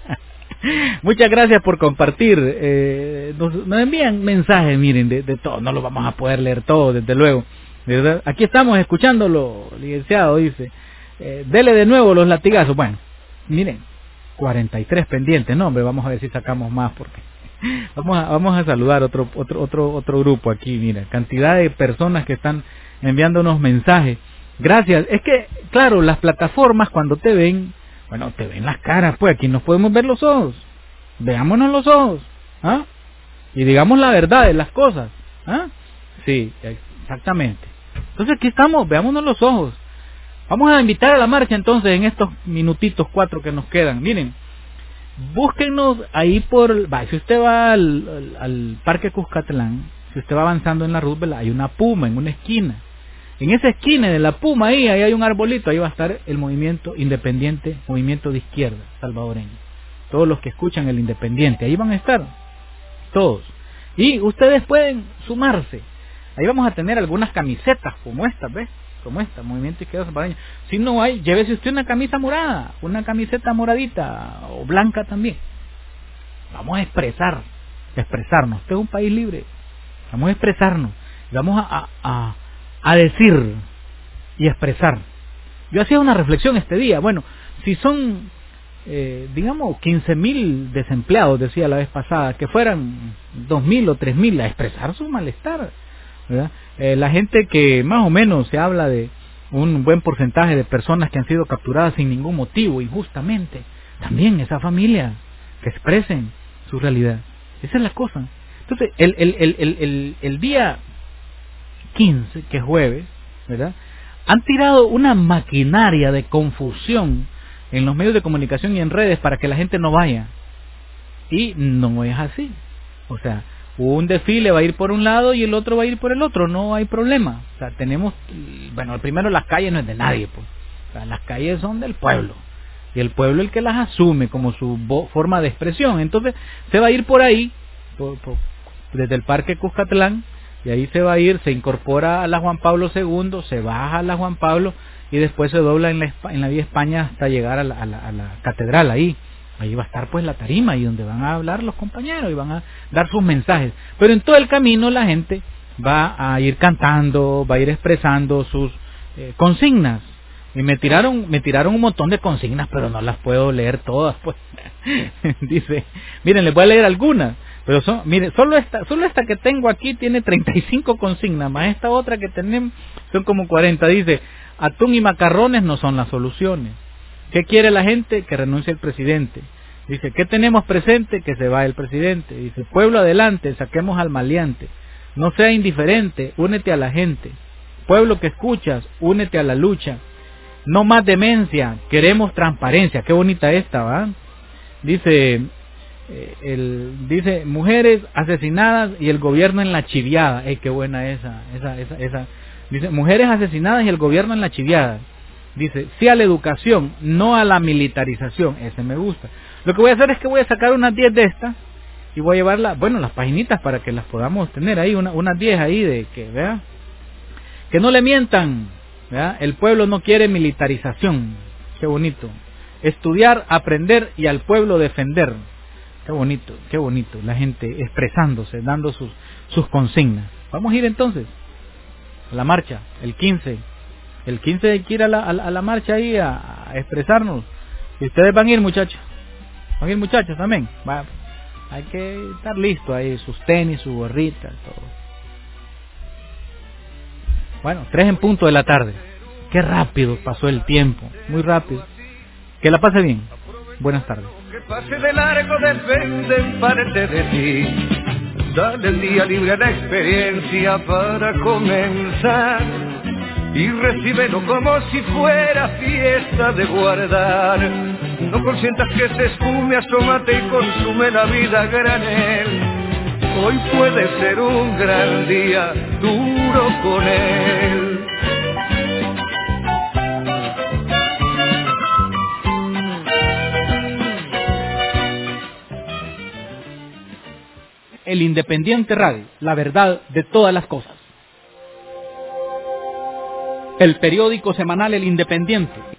Muchas gracias por compartir. Nos envían mensajes, miren, de todo. No lo vamos a poder leer todo, desde luego. ¿Verdad? Aquí estamos escuchándolo, licenciado, dice. Dele de nuevo los latigazos. Bueno, miren, 43 pendientes. No, hombre, vamos a ver si sacamos más, porque vamos a saludar otro grupo aquí. Mira, cantidad de personas que están enviándonos mensajes. Gracias. Es que, claro, las plataformas cuando te ven, bueno, te ven las caras, pues aquí nos podemos ver los ojos. Veámonos los ojos, ¿ah? Y digamos la verdad de las cosas, ¿ah? Sí, exactamente. Entonces aquí estamos, veámonos los ojos. Vamos a invitar a la marcha entonces en estos minutitos 4 que nos quedan. Miren, búsquenos ahí si usted va al Parque Cuscatlán, si usted va avanzando en la Roosevelt, hay una puma en una esquina. En esa esquina de la puma ahí hay un arbolito, ahí va a estar el movimiento independiente, movimiento de izquierda salvadoreño. Todos los que escuchan el independiente, ahí van a estar, todos. Y ustedes pueden sumarse. Ahí vamos a tener algunas camisetas como esta, ¿ves? Como esta, movimiento izquierda salvadoreño. Si no hay, llévese usted una camisa morada, una camiseta moradita o blanca también. Vamos a expresarnos. Este es un país libre. Vamos a expresarnos. Vamos a decir y expresar. Yo hacía una reflexión este día. Bueno, si son, digamos, 15,000 desempleados, decía la vez pasada, que fueran 2,000 o 3,000 a expresar su malestar, ¿verdad? La gente que más o menos se habla de un buen porcentaje de personas que han sido capturadas sin ningún motivo, injustamente, también esa familia, que expresen su realidad. Esa es la cosa. Entonces, el día 15, que es jueves, ¿verdad? Han tirado una maquinaria de confusión en los medios de comunicación y en redes para que la gente no vaya. Y no es así. O sea, un desfile va a ir por un lado y el otro va a ir por el otro, no hay problema. O sea, tenemos, bueno, primero las calles no es de nadie, pues. O sea, las calles son del pueblo. Y el pueblo es el que las asume como su forma de expresión. Entonces, se va a ir por ahí, desde el Parque Cuscatlán, y ahí se va a ir, se incorpora a la Juan Pablo II, se baja a la Juan Pablo y después se dobla en la vía España hasta llegar a la catedral. Ahí va a estar pues la tarima y donde van a hablar los compañeros y van a dar sus mensajes. Pero en todo el camino la gente va a ir cantando, va a ir expresando sus consignas. Y me tiraron un montón de consignas, pero no las puedo leer todas, pues. Dice, miren, les voy a leer algunas. Pero mire, solo esta que tengo aquí tiene 35 consignas, más esta otra que tenemos son como 40. Dice, atún y macarrones no son las soluciones. ¿Qué quiere la gente? Que renuncie el presidente. Dice, ¿qué tenemos presente? Que se va el presidente. Dice, pueblo adelante, saquemos al maleante. No sea indiferente, únete a la gente. Pueblo que escuchas, únete a la lucha. No más demencia, queremos transparencia. Qué bonita esta, ¿va? Dice, dice, mujeres asesinadas y el gobierno en la chiviada. Qué buena esa. Dice, mujeres asesinadas y el gobierno en la chiviada. Dice, sí a la educación, no a la militarización. Ese me gusta. Lo que voy a hacer es que voy a sacar unas 10 de estas y voy a llevarlas, bueno, las paginitas para que las podamos tener ahí, unas 10 ahí de que, ¿verdad? Que no le mientan, ¿verdad? El pueblo no quiere militarización. Qué bonito. estudiar, aprender y al pueblo defender. Qué bonito, la gente expresándose, dando sus consignas. Vamos a ir entonces a la marcha, el 15 hay que ir a la marcha ahí a expresarnos. Y ustedes van a ir, muchachos. Van a ir, muchachos, también. Hay que estar listo ahí, sus tenis, su gorrita, todo. Bueno, 3 en punto de la tarde. Qué rápido pasó el tiempo, muy rápido. Que la pase bien. Buenas tardes.
Que pase de largo depende en parte de ti. Dale el día libre a la experiencia para comenzar y recíbelo como si fuera fiesta de guardar. No consientas que se esfume, asómate y consume la vida a granel. Hoy puede ser un gran día, duro con él.
El Independiente Radio, la verdad de todas las cosas. El periódico semanal El Independiente.